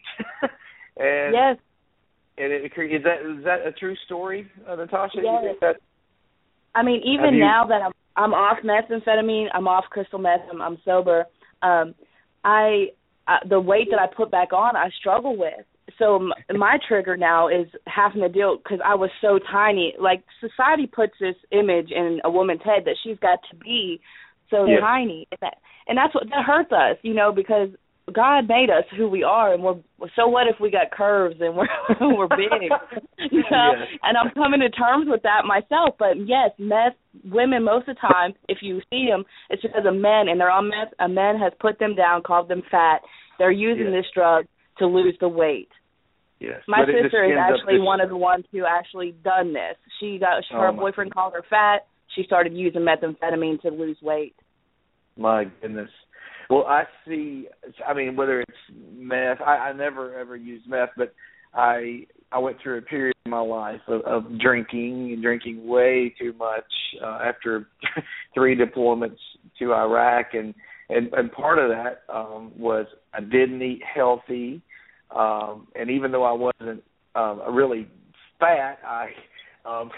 and yes. And it, is that is that a true story, uh, Natasha? Yes. You think that, I mean, even you, now that I'm I'm off methamphetamine, I'm off crystal meth, I'm, I'm sober. Um, I, I the weight that I put back on, I struggle with. So m- my trigger now is having to deal because I was so tiny. Like society puts this image in a woman's head that she's got to be so yes. tiny, and, that, and that's what that hurts us, you know, because God made us who we are, and we're so what if we got curves and we're we're big, you know? Yes. And I'm coming to terms with that myself. But yes, meth women most of the time, if you see them, it's because of men, and they're on meth. A man has put them down, called them fat. They're using Yes. this drug to lose the weight. Yes. My But it just sister is ends up actually just- one of the ones who actually done this. She got Oh, her my boyfriend called her fat. She started using methamphetamine to lose weight. My goodness. Well, I see. I mean, whether it's meth, I, I never ever used meth, but I I went through a period in my life of, of drinking and drinking way too much uh, after three deployments to Iraq, and and, and part of that um, was I didn't eat healthy, um, and even though I wasn't um, really fat, I um,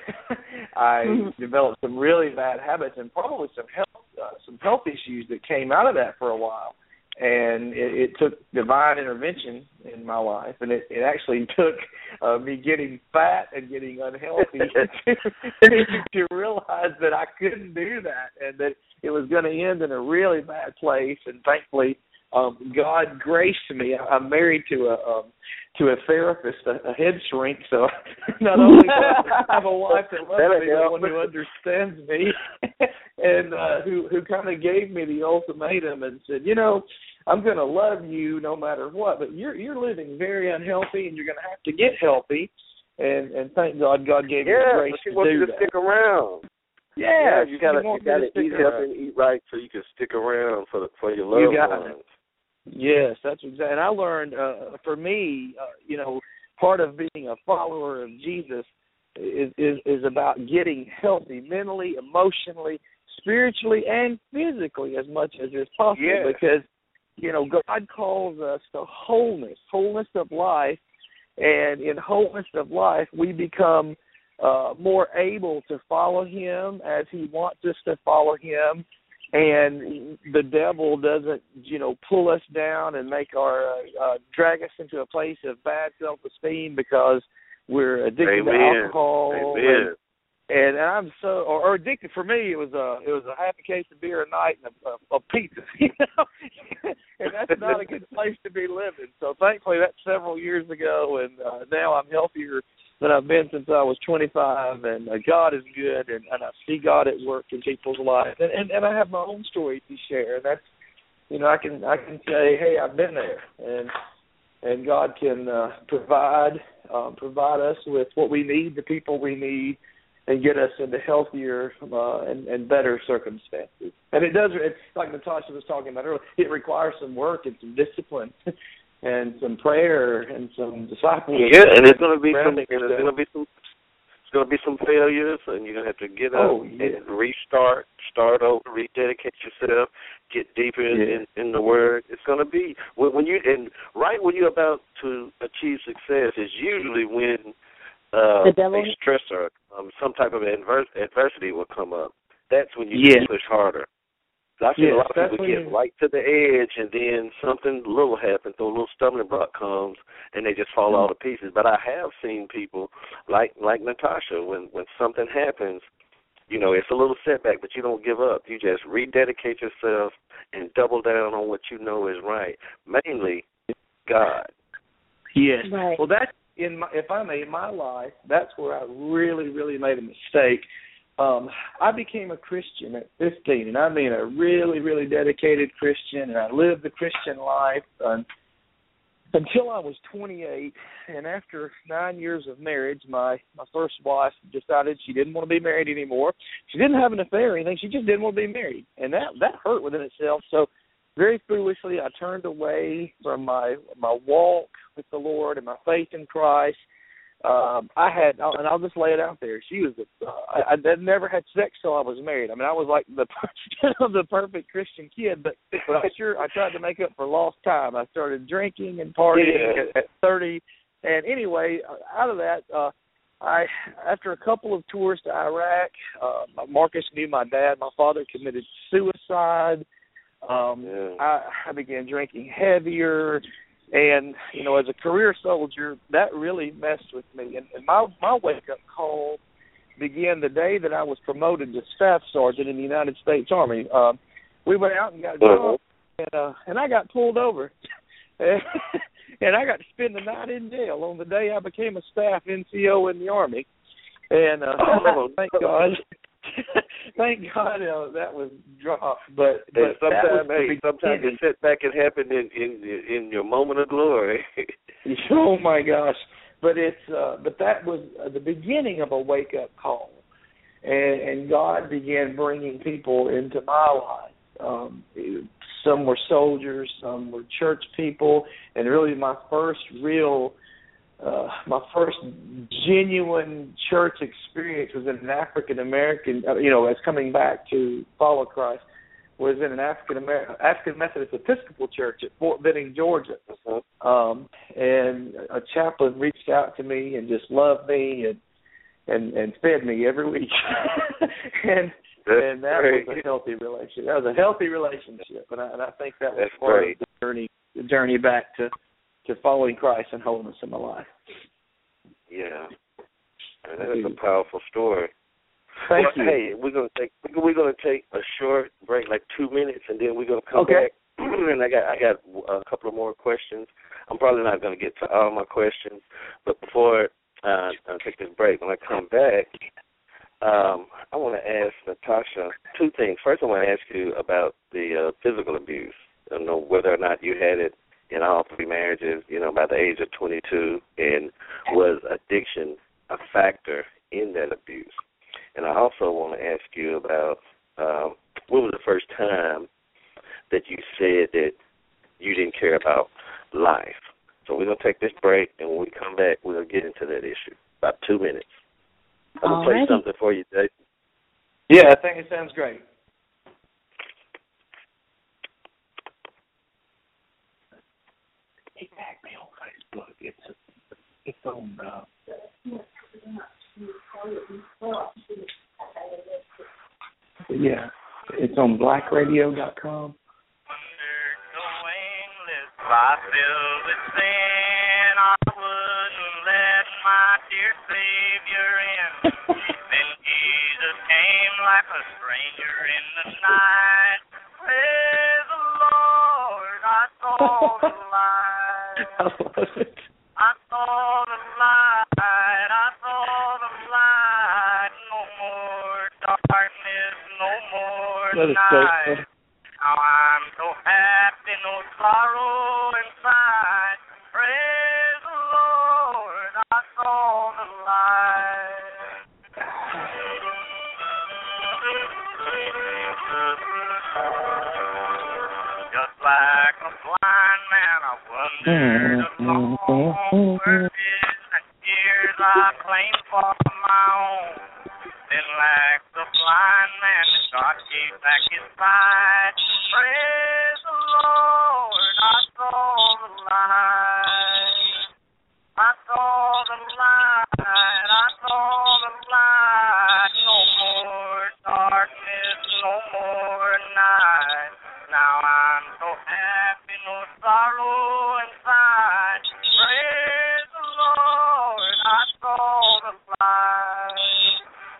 I Mm-hmm. developed some really bad habits and probably some health. Uh, some health issues that came out of that for a while, and it, it took divine intervention in my life, and it, it actually took uh, me getting fat and getting unhealthy to, to realize that I couldn't do that and that it was going to end in a really bad place. And thankfully, um, God graced me. I, I'm married to a um, to a therapist, a, a head shrink. So not only do I have a wife that loves me, but one who understands me, and uh, who who kind of gave me the ultimatum and said, you know, I'm going to love you no matter what, but you're you're living very unhealthy, and you're going to have to get healthy. And and thank God, God gave yeah, me the grace she to wants do you to that. stick around. Yeah, yeah you gotta you gotta eat healthy and eat right so you can stick around for the, for your loved you ones. It. Yes, that's exactly. And I learned, uh, for me, uh, you know, part of being a follower of Jesus is, is is about getting healthy mentally, emotionally, spiritually, and physically as much as is possible. Yeah. Because, you know, God calls us to wholeness, wholeness of life, and in wholeness of life, we become uh, more able to follow Him as He wants us to follow Him. And the devil doesn't, you know, pull us down and make our uh, uh, drag us into a place of bad self-esteem because we're addicted Amen. to alcohol. Amen. And, and I'm so, or, or addicted. For me, it was a it was a half a case of beer a night and a, a, a pizza, you know, and that's not a good place to be living. So thankfully, that's several years ago, and uh, now I'm healthier than I've been since I was twenty-five, and uh, God is good, and, and I see God at work in people's lives, and, and and I have my own story to share. And that's, you know, I can I can say, hey, I've been there, and and God can uh, provide um, provide us with what we need, the people we need, and get us into healthier uh, and, and better circumstances. And it does. It's like Natasha was talking about earlier. It requires some work and some discipline. And some prayer and some discipleship. Yeah, and it's gonna be some. And it's gonna be some. It's gonna be some failures, and you're gonna have to get up oh, yeah. and restart, start over, rededicate yourself, get deeper in, yeah. in, in the Word. It's gonna be when, when you and right when you're about to achieve success is usually when uh, a stressor, um, some type of adverse, adversity will come up. That's when you yeah. can push harder. I've seen yes, a lot of people get right to the edge, and then something little happens, so a little stumbling block comes, and they just fall mm-hmm. all to pieces. But I have seen people like like Natasha, when, when something happens, you know, it's a little setback, but you don't give up. You just rededicate yourself and double down on what you know is right, mainly God. Yes. Right. Well, that's in my, if I may, in my life, that's where I really, really made a mistake. Um, I became a Christian at fifteen, and I mean a really, really dedicated Christian, and I lived the Christian life uh, until I was twenty-eight. And after nine years of marriage, my, my first wife decided she didn't want to be married anymore. She didn't have an affair or anything. She just didn't want to be married, and that, that hurt within itself. So very foolishly, I turned away from my my walk with the Lord and my faith in Christ. Um, I had, and I'll just lay it out there. She was, a, uh, I, I never had sex till I was married. I mean, I was like the the perfect Christian kid, but but I sure I tried to make up for lost time. I started drinking and partying yeah. at, at thirty, and anyway, out of that, uh, I after a couple of tours to Iraq, uh, Marcus knew my dad. My father committed suicide. Um, yeah. I, I began drinking heavier. And, you know, as a career soldier, that really messed with me. And, and my, my wake-up call began the day that I was promoted to staff sergeant in the United States Army. Uh, we went out and got a job, and, uh, and I got pulled over. And I got to spend the night in jail on the day I became a staff N C O in the Army. And uh, oh, thank God. Thank God uh, that was dropped, but, but sometimes, that hey, sometimes the setback can happen in, in in your moment of glory. Oh my gosh! But it's uh, but that was uh, the beginning of a wake up call, and, and God began bringing people into my life. Um, some were soldiers, some were church people, and really my first real. Uh, my first genuine church experience was in an African American, uh, you know, as coming back to follow Christ, was in an African American African Methodist Episcopal Church at Fort Benning, Georgia. Um, and a chaplain reached out to me and just loved me and and, and fed me every week, and and that great. was a healthy relationship. That was a healthy relationship, and I, and I think that was That's part great. of the journey, the journey back to. to following Christ and wholeness in my life. Yeah, and that is a powerful story. Thank well, you. Hey, we're gonna take we're gonna take a short break, like two minutes, and then we're gonna come okay. back and I got I got a couple of more questions. I'm probably not going to get to all my questions, but before uh, I take this break, when I come back, um, I want to ask Natasha two things. First, I want to ask you about the uh, physical abuse. I don't know whether or not you had it in all three marriages, you know, by the age of twenty-two, and was addiction a factor in that abuse? And I also want to ask you about um, when was the first time that you said that you didn't care about life? So we're going to take this break, and when we come back, we'll get into that issue. About two minutes. I'm going to play something for you, Jason. Yeah, I think it sounds great. He tagged me on Facebook. It's it's on. Uh, yeah, it's on black radio dot com. I filled with sin, I wouldn't let my dear Savior in. Then Jesus came like a stranger in the night. Praise the Lord, I saw the light. I love it. I saw the light, I saw the light. No more darkness, no more That is so night. funny. Now I'm so happy, no sorrow inside. Praise the Lord, I saw the light. Just like a blind man, I wandered along where his tears I claimed for my own. Then like the blind man, God gave back his sight. Praise the Lord, I saw the light. I saw the light, I saw the light. No more darkness, no more night. Now I'm so happy, no sorrow inside. Praise the Lord, I saw the light.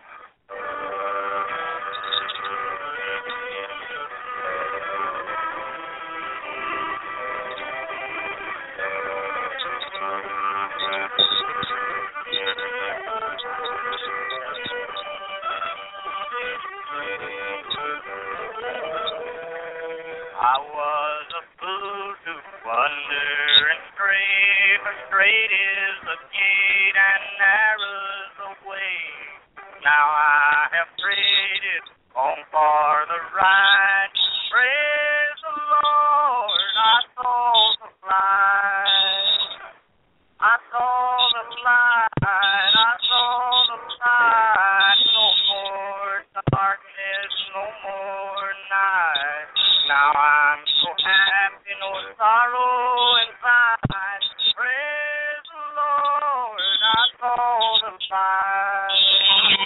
I was a fool to wander and stray, but straight is the gate and narrow's the way. Now I have traded on for the right. Praise the Lord, I saw the light. I saw the light, I saw the light. No more darkness, no more night. Now I'm so happy, no sorrow inside. Praise the Lord, I saw the light.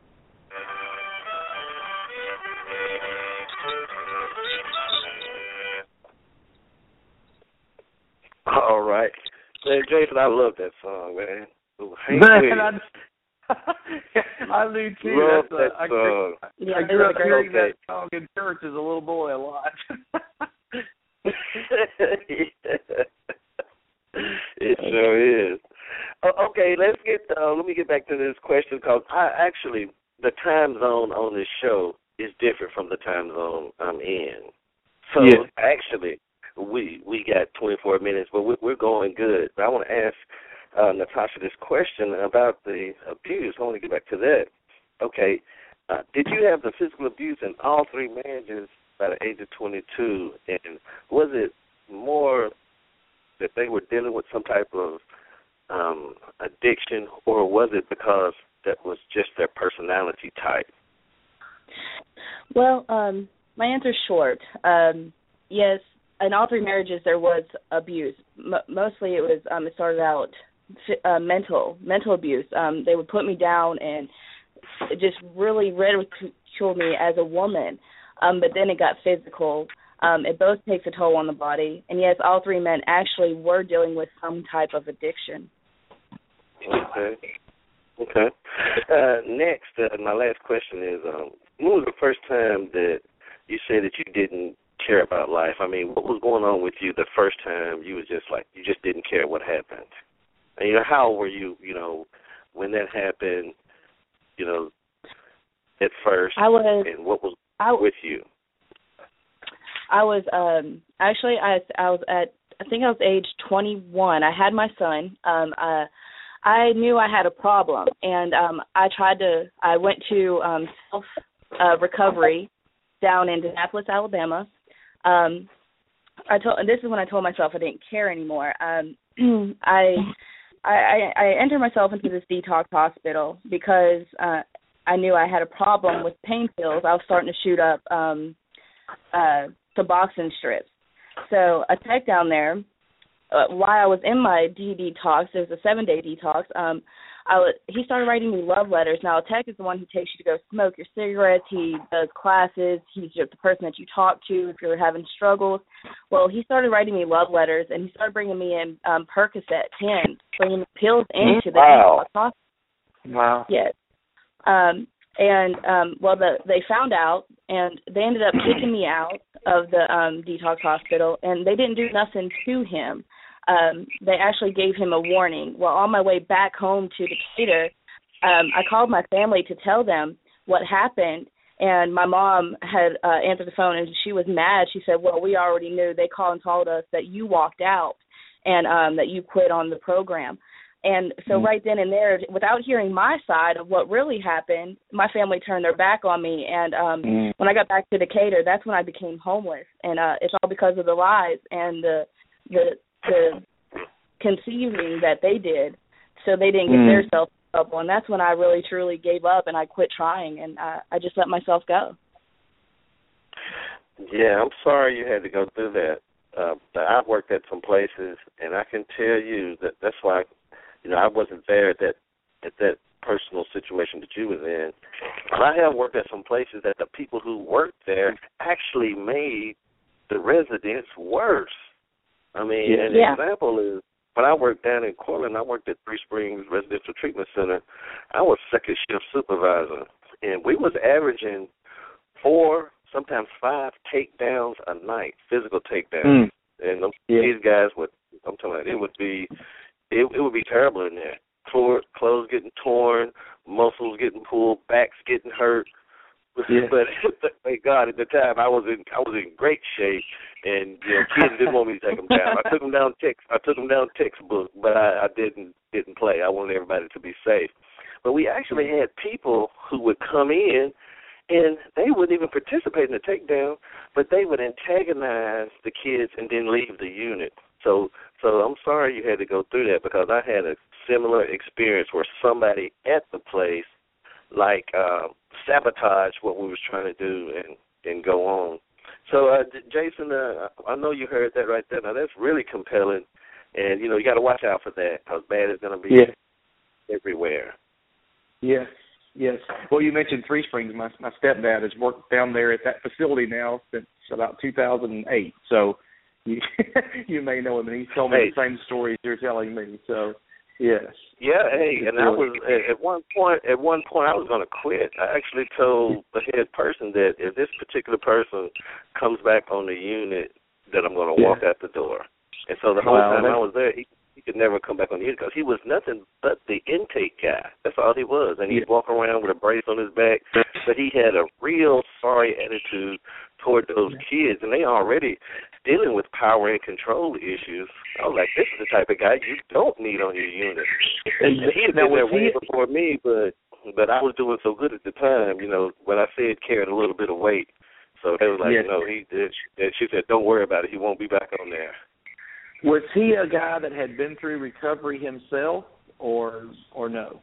All right. Hey, Jason, I love that song, man. Ooh, Hank Man, Williams. I, I do too. Love That's a, that I, song. Yeah, I they grew were up great. hearing Okay. that song in church as a little boy a lot. It sure is. O- Okay, let's get. Uh, let me get back to this question because I actually the time zone on this show is different from the time zone I'm in. So Yeah. actually, we we got twenty-four minutes, but we, we're going good. But I want to ask uh, Natasha this question about the abuse. I want to get back to that. Okay, uh, did you have the physical abuse in all three marriages by the age of twenty-two, and was it more that they were dealing with some type of um, addiction, or was it because that was just their personality type? Well, um, my answer's short. Um, yes, in all three marriages there was abuse. M- mostly it was um, it started out uh, mental mental abuse. Um, they would put me down and just really ridiculed me as a woman. Um, but then it got physical. Um, it both takes a toll on the body. And yes, all three men actually were dealing with some type of addiction. Okay. Okay. Uh, next, uh, my last question is, um, when was the first time that you said that you didn't care about life? I mean, what was going on with you the first time you was just like, you just didn't care what happened? And, you know, how old were you, you know, when that happened, you know, at first? I was, and what was I, with you? I was, um, actually, I, I was at, I think I was age twenty-one. I had my son. Um, uh, I knew I had a problem, and um, I tried to, I went to um, self uh, recovery down in Indianapolis, Alabama. Um, I told, and this is when I told myself I didn't care anymore. Um, I, I, I entered myself into this detox hospital because uh, I knew I had a problem with pain pills. I was starting to shoot up um, uh, Suboxone strips. So a tech down there, uh, while I was in my D detox, there's a seven-day detox, um, I was, he started writing me love letters. Now, a tech is the one who takes you to go smoke your cigarettes. He does classes. He's just the person that you talk to if you're having struggles. Well, he started writing me love letters, and he started bringing me in um, Percocet pens, bringing pills into the wow. detox hospital. Wow. Yes. Um, and, um, well, the, they found out, and they ended up kicking me out of the um, detox hospital, and they didn't do nothing to him. Um, they actually gave him a warning. Well, on my way back home to Decatur, um, I called my family to tell them what happened, and my mom had uh, answered the phone, and she was mad. She said, well, we already knew. They called and told us that you walked out and um, that you quit on the program. And so mm. right then and there, without hearing my side of what really happened, my family turned their back on me. And um, mm. when I got back to Decatur, that's when I became homeless. And uh, it's all because of the lies and the the the conceiving that they did, so they didn't get mm. their self in trouble. And that's when I really truly gave up and I quit trying, and I, I just let myself go. Yeah, I'm sorry you had to go through that. Uh, I've worked at some places, and I can tell you that that's why, you know, I wasn't there at that at that personal situation that you was in. But I have worked at some places that the people who worked there actually made the residents worse. I mean, yeah. an yeah. example is when I worked down in Cortland, I worked at Three Springs Residential Treatment Center. I was second shift supervisor, and we was averaging four, sometimes five takedowns a night, physical takedowns. Mm. And those, yeah. these guys would, I'm telling you, it would be, it, it would be terrible in there. Clothes getting torn, muscles getting pulled, backs getting hurt. Yeah. But thank God, at the time I was in I was in great shape, and you know, kids didn't want me to take them down. I took them down text I took them down textbook, but I, I didn't didn't play. I wanted everybody to be safe. But we actually had people who would come in, and they wouldn't even participate in the takedown, but they would antagonize the kids and then leave the unit. So so I'm sorry you had to go through that, because I had a similar experience where somebody at the place like uh, sabotage what we was trying to do and, and go on. So, uh, Jason, uh, I know you heard that right there. Now, that's really compelling, and, you know, you got to watch out for that, because bad is going to be yeah. everywhere. Yes, yes. Well, you mentioned Three Springs. My, my stepdad has worked down there at that facility now since about two thousand eight, so you, you may know him, and he's told me hey. the same stories you're telling me, so... Yes. Yeah. Hey, and I was at one point. At one point, I was going to quit. I actually told the head person that if this particular person comes back on the unit, that I'm going to walk yeah. out the door. And so the whole wow, time I was there, he, he could never come back on the unit, because he was nothing but the intake guy. That's all he was. And he'd yeah. walk around with a brace on his back, but he had a real sorry attitude toward those kids, and they already dealing with power and control issues. I was like, this is the type of guy you don't need on your unit. And he had been there way before me, but but I was doing so good at the time, you know, when I said carried a little bit of weight. So they was like, yes. no, he did. And she said, don't worry about it. He won't be back on there. Was he a guy that had been through recovery himself, or or no?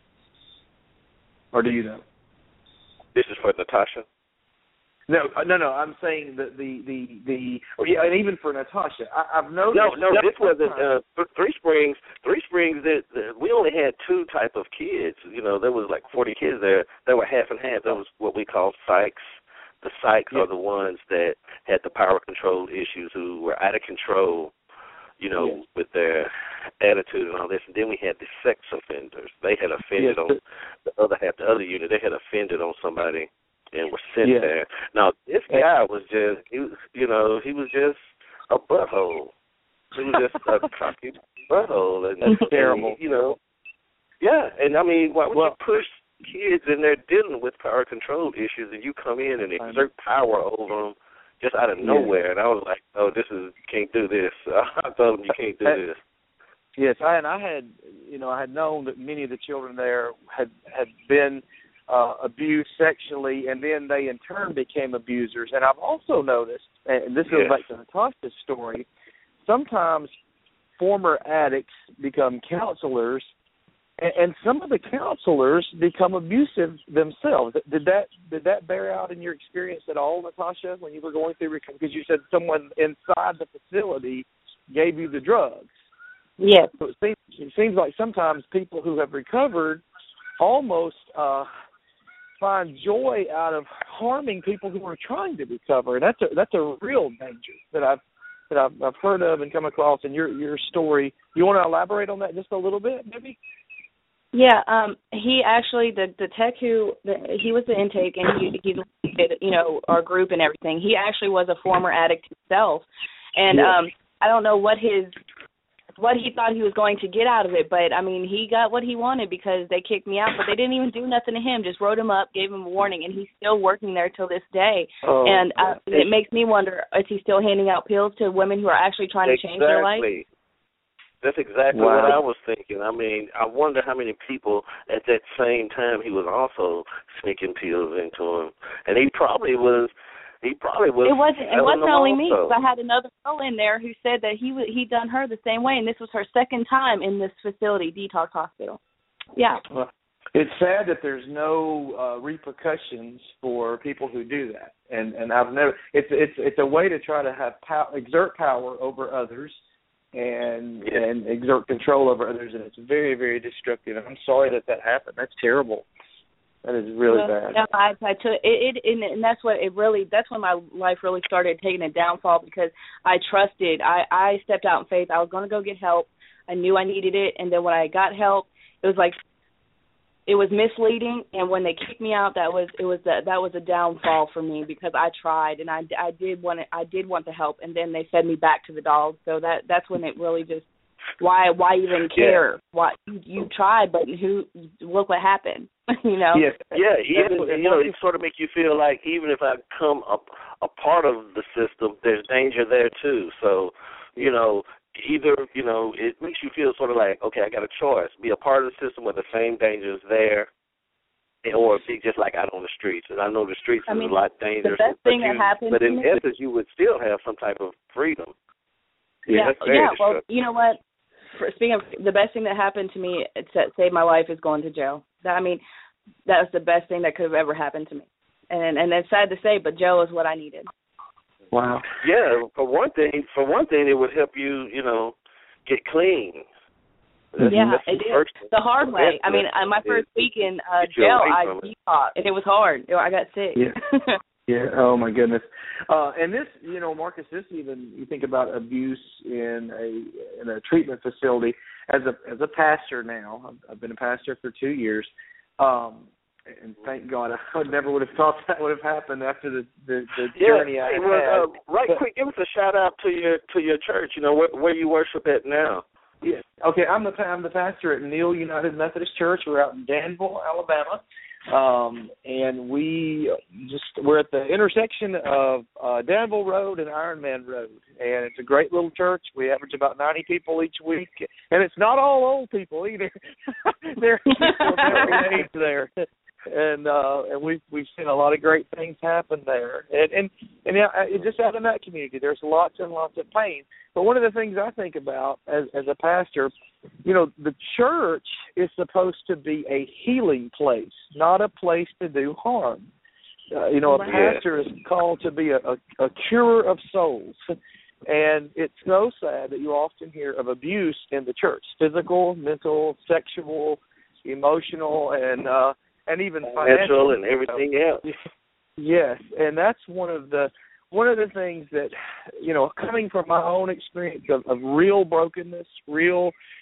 Or do you know? This is for Natasha. No, no, no. I'm saying the the the, the or yeah, and even for Natasha, I, I've noticed. No, no. This wasn't uh, Three Springs. Three Springs. That we only had two type of kids. You know, there was like forty kids there. There were half and half. That was what we call psychs. The psychs yeah. are the ones that had the power control issues, who were out of control. You know, yes. with their attitude and all this. And then we had the sex offenders. They had offended yes. on the other half, the other unit. They had offended on somebody and were sent Yeah. there. Now, this guy was just, he was, you know, he was just a butthole. He was just a cocky butthole. And, That's terrible. And, you know, yeah. And, I mean, why would well, you push kids in there dealing with power control issues and you come in and exert power over them just out of nowhere? Yeah. And I was like, oh, this is, you can't do this. I told him you can't do this. Yes, I, and I had, you know, I had known that many of the children there had had been uh, abused sexually, and then they in turn became abusers. And I've also noticed, and this goes yes. back to Natasha's story, sometimes former addicts become counselors, and, and some of the counselors become abusive themselves. Did that did that bear out in your experience at all, Natasha, when you were going through recovery? Because you said someone inside the facility gave you the drugs. Yes. So it seems, it seems like sometimes people who have recovered almost uh, find joy out of harming people who are trying to recover, and that's a that's a real danger that I've that I've, I've heard of and come across in your your story. You want to elaborate on that just a little bit, maybe? Yeah. Um. He actually the the tech who the, he was the intake and he he did you know our group and everything. He actually was a former addict himself, and yes. um I don't know what his what he thought he was going to get out of it, but I mean, he got what he wanted because they kicked me out, but they didn't even do nothing to him, just wrote him up, gave him a warning, and he's still working there till this day. Oh, and uh, it makes me wonder, is he still handing out pills to women who are actually trying exactly. to change their life? That's exactly wow. what I was thinking. I mean, I wonder how many people at that same time he was also sneaking pills into him. And he probably was He probably was. It wasn't. It wasn't only me. Also. I had another girl in there who said that he he done her the same way, and this was her second time in this facility, detox hospital. Yeah. Well, it's sad that there's no uh, repercussions for people who do that, and and I've never. It's it's it's a way to try to have pow- exert power over others, and yeah. and exert control over others, and it's very very destructive. And I'm sorry that that happened. That's terrible. That is really well, bad. No, I, I took it, it, and that's what it really. That's when my life really started taking a downfall because I trusted. I, I stepped out in faith. I was going to go get help. I knew I needed it, and then when I got help, it was like it was misleading. And when they kicked me out, that was it was that that was a downfall for me because I tried and I, I did want it, I did want the help, and then they fed me back to the dogs. So that that's when it really just. Why? Why even care? Yeah. Why you, you tried, but who? Look what happened. you know. Yes. Yeah. Even you know, it sort of make you feel like even if I come a, a part of the system, there's danger there too. So, you know, either you know, it makes you feel sort of like, okay, I got a choice: be a part of the system where the same danger is there, or be just like out on the streets. And I know the streets I is mean, a lot dangerous. The best thing but, that you, happened but to in me, essence, you would still have some type of freedom. Yeah. Yeah. Yeah. Well, you know what? For, speaking of the best thing that happened to me to save my life is going to jail. That, I mean, that was the best thing that could have ever happened to me. And and it's sad to say, but jail is what I needed. Wow. Yeah, for one thing, for one thing, it would help you, you know, get clean. That's, yeah, that's it the is. The hard way. I mean, uh, my first week in uh, jail, I detoxed, and it was hard. I got sick. Yeah. Yeah. Oh my goodness. Uh, and this, you know, Marcus, this even you think about abuse in a in a treatment facility. As a as a pastor now, I've, I've been a pastor for two years, um, and thank God I would never would have thought that would have happened after the the, the yeah, journey I hey, had. Well, uh, right, but, quick, give us a shout out to your to your church. You know where, where you worship at now. Yeah. Okay, I'm the I'm the pastor at Neal United Methodist Church. We're out in Danville, Alabama. Um, and we just, we're at the intersection of uh, Danville Road and Ironman Road. And it's a great little church. We average about ninety people each week. And it's not all old people either. There's people of every age there. And uh, and we've we've seen a lot of great things happen there, and and and yeah, just out in that community, there's lots and lots of pain. But one of the things I think about as as a pastor, you know, the church is supposed to be a healing place, not a place to do harm. Uh, you know, a pastor is called to be a, a, a curer of souls, and it's so sad that you often hear of abuse in the church: physical, mental, sexual, emotional, and uh, and even financial and everything else. Yes, and that's one of the one of the things that, you know, coming from my own experience of, of real brokenness, real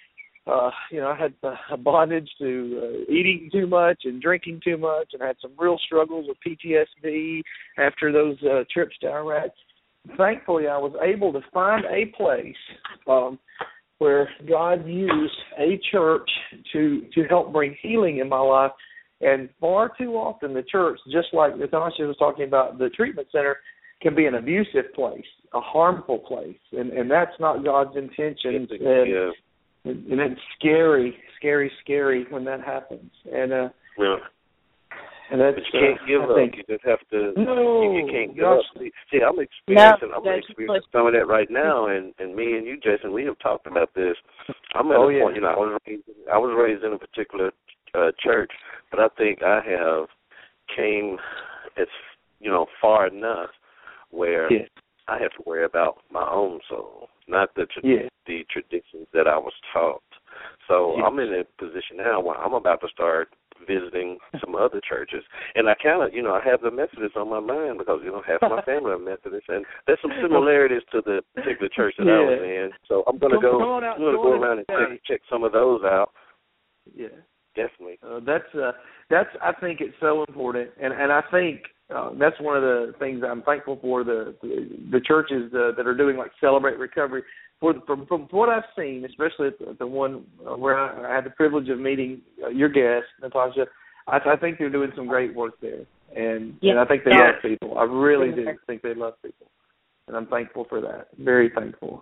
uh, you know, I had a bondage to uh, eating too much and drinking too much, and had some real struggles with P T S D after those uh, trips to Iraq. Thankfully, I was able to find a place um, where God used a church to to help bring healing in my life. And far too often, the church, just like Natasha was talking about, the treatment center can be an abusive place, a harmful place, and and that's not God's intention. Yeah. And, yeah. and it's scary, scary, scary when that happens. And uh, yeah. and that's, but you can't uh, give I up. think, You just have to. no, you, you can't give gosh. up. See, see, I'm experiencing. No, I'm that's experiencing some of that right now, and, and me and you, Jason, we have talked about this. I'm at oh, a yeah. point. You know, I was raised, I was raised in a particular uh, church, but I think I have came as you know far enough where yeah. I have to worry about my own soul, not the tra- yeah. the traditions that I was taught. So yeah. I'm in a position now where I'm about to start visiting some other churches, and I kind of, you know, I have the Methodists on my mind because you know half my family are Methodists, and there's some similarities to the particular church that yeah. I was in. So I'm going to go, Come on out, I'm going to go around and check, check some of those out. Yeah. Definitely. Uh, that's uh, that's I think it's so important, and and I think uh, that's one of the things I'm thankful for the the, the churches uh, that are doing like Celebrate Recovery. For the, from, from what I've seen, especially at the, the one uh, where I, I had the privilege of meeting uh, your guest, Natasha, I, I think they're doing some great work there, and yeah. and I think they yeah. love people. I really do think they love people, and I'm thankful for that. Very thankful.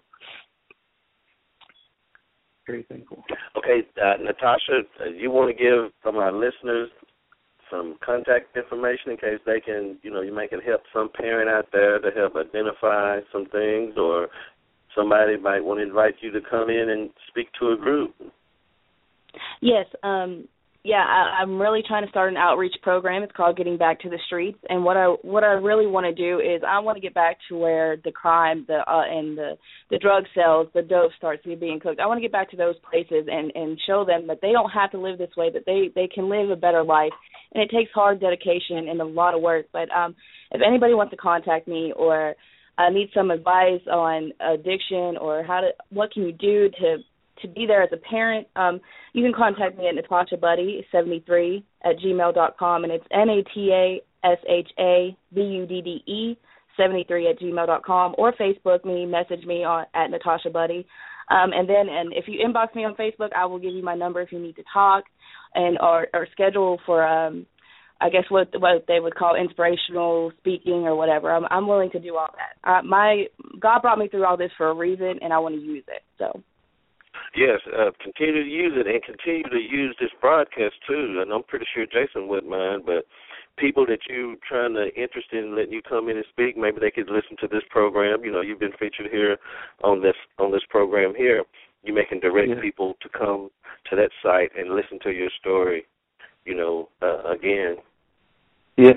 Very thankful. Okay, uh, Natasha, uh, you want to give some of our listeners some contact information in case they can, you know, you may can help some parent out there to help identify some things, or somebody might want to invite you to come in and speak to a group. Yes, um, yeah, I, I'm really trying to start an outreach program. It's called Getting Back to the Streets, and what I what I really want to do is I want to get back to where the crime, the uh, and the the drug sales, the dope starts being cooked. I want to get back to those places and, and show them that they don't have to live this way, that they, they can live a better life, and it takes hard dedication and a lot of work. But um, if anybody wants to contact me or uh, need some advice on addiction or how to what can you do to to be there as a parent, um, you can contact me at Natasha Buddy seventy-three at gmail dot com, and it's N A T A S H A B U D D E seventy-three at gmail dot com, or Facebook me, message me on at Natasha Buddy. Um, and then and if you inbox me on Facebook, I will give you my number if you need to talk and or, or schedule for, um, I guess, what what they would call inspirational speaking or whatever. I'm, I'm willing to do all that. Uh, my God brought me through all this for a reason, and I want to use it, so. Yes, uh, continue to use it and continue to use this broadcast, too. And I'm pretty sure Jason wouldn't mind, but people that you trying to interested in letting you come in and speak, maybe they could listen to this program. You know, you've been featured here on this on this program here. You may can direct yeah. people to come to that site and listen to your story, you know, uh, again. Yeah.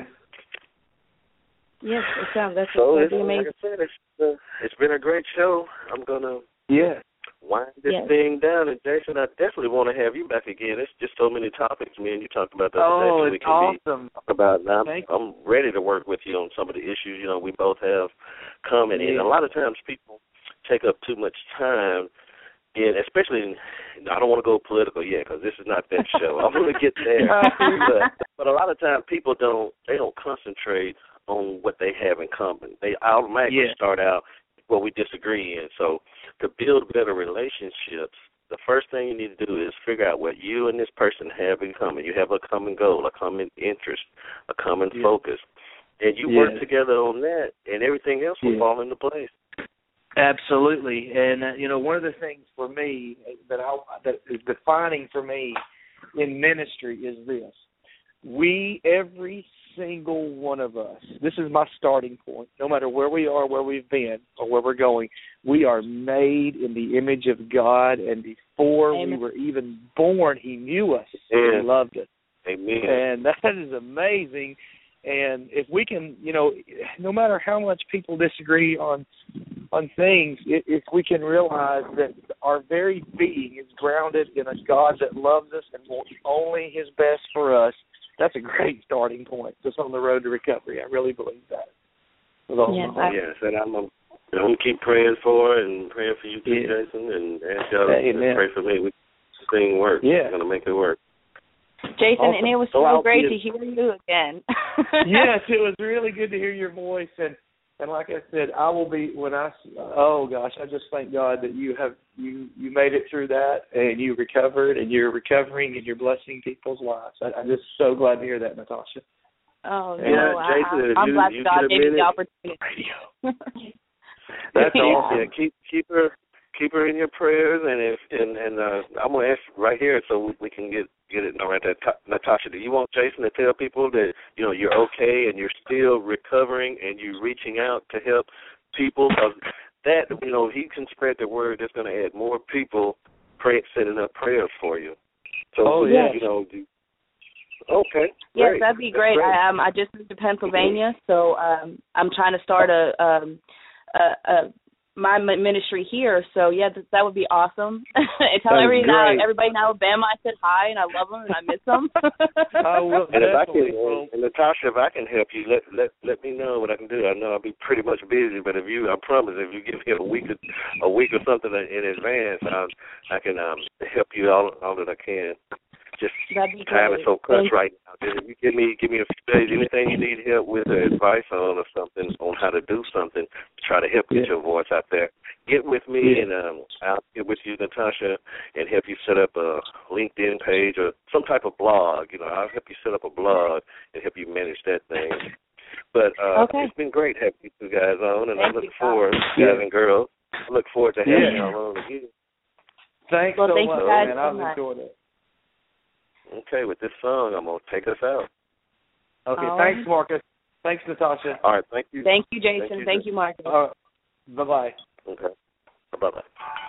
Yes, it sounds, that's so that'd it's, be amazing. like I said, it's, uh, it's been a great show. I'm going to Yeah. wind this yes. thing down. And, Jason, I definitely want to have you back again. It's just so many topics me and you talked about the other Oh, day. We it's can awesome. Be talk about now. I'm, Thank I'm ready to work with you on some of the issues, you know, we both have coming in. Yeah. A lot of times people take up too much time, and especially, in, I don't want to go political yet because this is not that show. I'm going to get there. but, but a lot of times people don't, they don't concentrate on what they have in common. They automatically yeah. start out what we disagree in. So to build better relationships, the first thing you need to do is figure out what you and this person have in common. You have a common goal, a common interest, a common yeah. focus. And you yeah. work together on that, and everything else will yeah. fall into place. Absolutely. And, uh, you know, one of the things for me that, I, that is defining for me in ministry is this. We, every single one of us, this is my starting point, no matter where we are, where we've been, or where we're going, we are made in the image of God, and before Amen. we were even born, He knew us. Yeah. He loved us. Amen. And that is amazing. And if we can, you know, no matter how much people disagree on on things, if we can realize that our very being is grounded in a God that loves us and wants only His best for us, that's a great starting point just on the road to recovery. I really believe that. With all Yes, my heart. Yes, and I'm, I'm going to keep praying for her and praying for you too, yeah. Jason, and ask y'all to Amen. pray for me. We, thing work. Yeah. We're going to make it work. Jason, Awesome. and it was So so I'll great be- to hear you again. Yes, it was really good to hear your voice, and and like I said, I will be when I. Oh gosh, I just thank God that you have you you made it through that, and you recovered, and you're recovering, and you're blessing people's lives. I, I'm just so glad to hear that, Natasha. Oh Yeah, no, Jason, I, I'm you- glad you God get a gave me the minute. opportunity. Radio. That's Yeah. awesome. Yeah, keep keep her keep her in your prayers, and if and and uh, I'm gonna ask right here so we can get get it all right. That Natasha, do you want Jason to tell people that you know you're okay and you're still recovering and you're reaching out to help people? Because that you know he can spread the word. That's going to add more people pray, setting up prayers for you. So Oh, you yes. know. You, okay. Yes, great. that'd be That's great. great. I um I just moved to Pennsylvania, so um I'm trying to start a um a, a my ministry here. So yeah, that, that would be awesome. And tell That is every now, great. everybody in Alabama I said hi and I love them and I miss them. I will And if I definitely. can, Well, and Natasha, if I can help you, let let let me know what I can do. I know I'll be pretty much busy, but if you, I promise, if you give me a week, a week or something in advance, I'll, I can um, help you all all that I can. Just That'd be time great. is so crushed Thank right now. Just if you give me give me a few days, anything you need help with or advice on or something on how to do something, try to help get Yeah. your voice out there. Get with me Yeah. and um, I'll get with you, Natasha, and help you set up a LinkedIn page or some type of blog. You know, I'll help you set up a blog and help you manage that thing. But uh, Okay. it's been great having you two guys on, and Thank I look you, forward, Yeah. guys and girls, I look forward to having Yeah. y'all on again. Thanks Well, so thank you much, guys man. so I've much. enjoyed it. Okay, with this song, I'm going to take us out. Okay, All thanks, right. Marcus. Thanks, Natasha. All right, thank you. Thank you, Jason. Thank you, Thank you, Marcus. Uh, bye-bye. Okay. Bye-bye.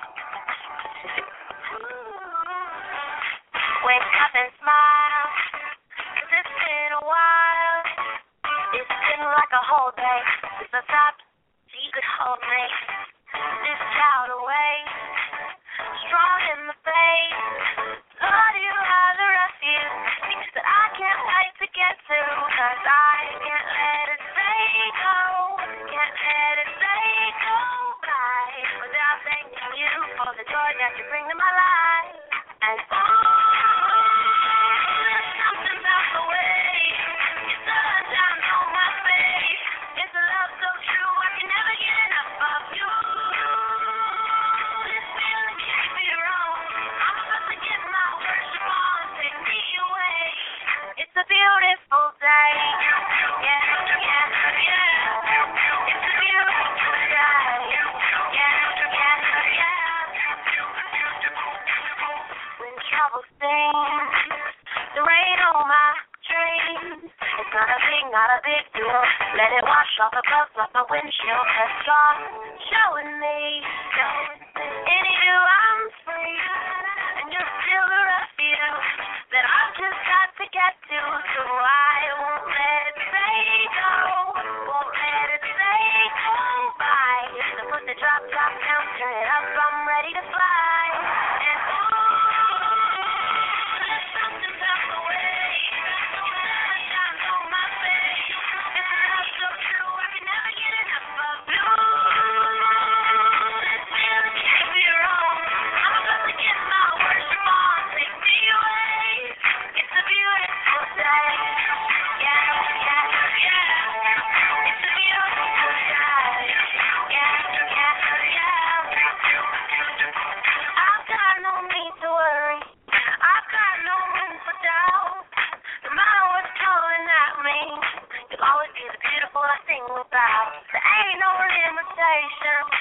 Wake up and smile, 'cause it's been a while. It's been like a whole day since I stopped so you could hold me. This child away, strong in the face. Lord, you are the refuge that I can't wait to get to, 'cause I can't let it stay go. Can't let it stay go by without thanking you for the joy that you bring to my life. And oh, there's something about the way your sunshine on my face. It's a love so true I can never get enough of you. This feeling can't be wrong. I'm about to get my worship on, take me away. It's a beautiful day. Yeah, yeah, yeah. It's a beautiful day. Yeah, yeah, yeah. When trouble stings, the rain on my dreams. It's not a big, not a big deal. Let it wash off the bugs off my windshield. Cause you're showing me in you I'm free. And you're still the refuge that I've just got to get to. So I won't let it stay go. Won't let it stay go by. So put the drop top down, turn it up, I'm ready to fly. And oh, there's something about the way your sun shines on my face. It's a love so true I can never get enough of you. This feeling can't be wrong. I'm about to get my worship on, take me away. It's a beautiful day. Yeah, yeah, yeah. It's a beautiful day. Yeah, yeah, yeah. I've got no need to worry. I've got no room for doubt. No matter what's coming at me, you'll always be the beautiful I sing about. There ain't no limitation.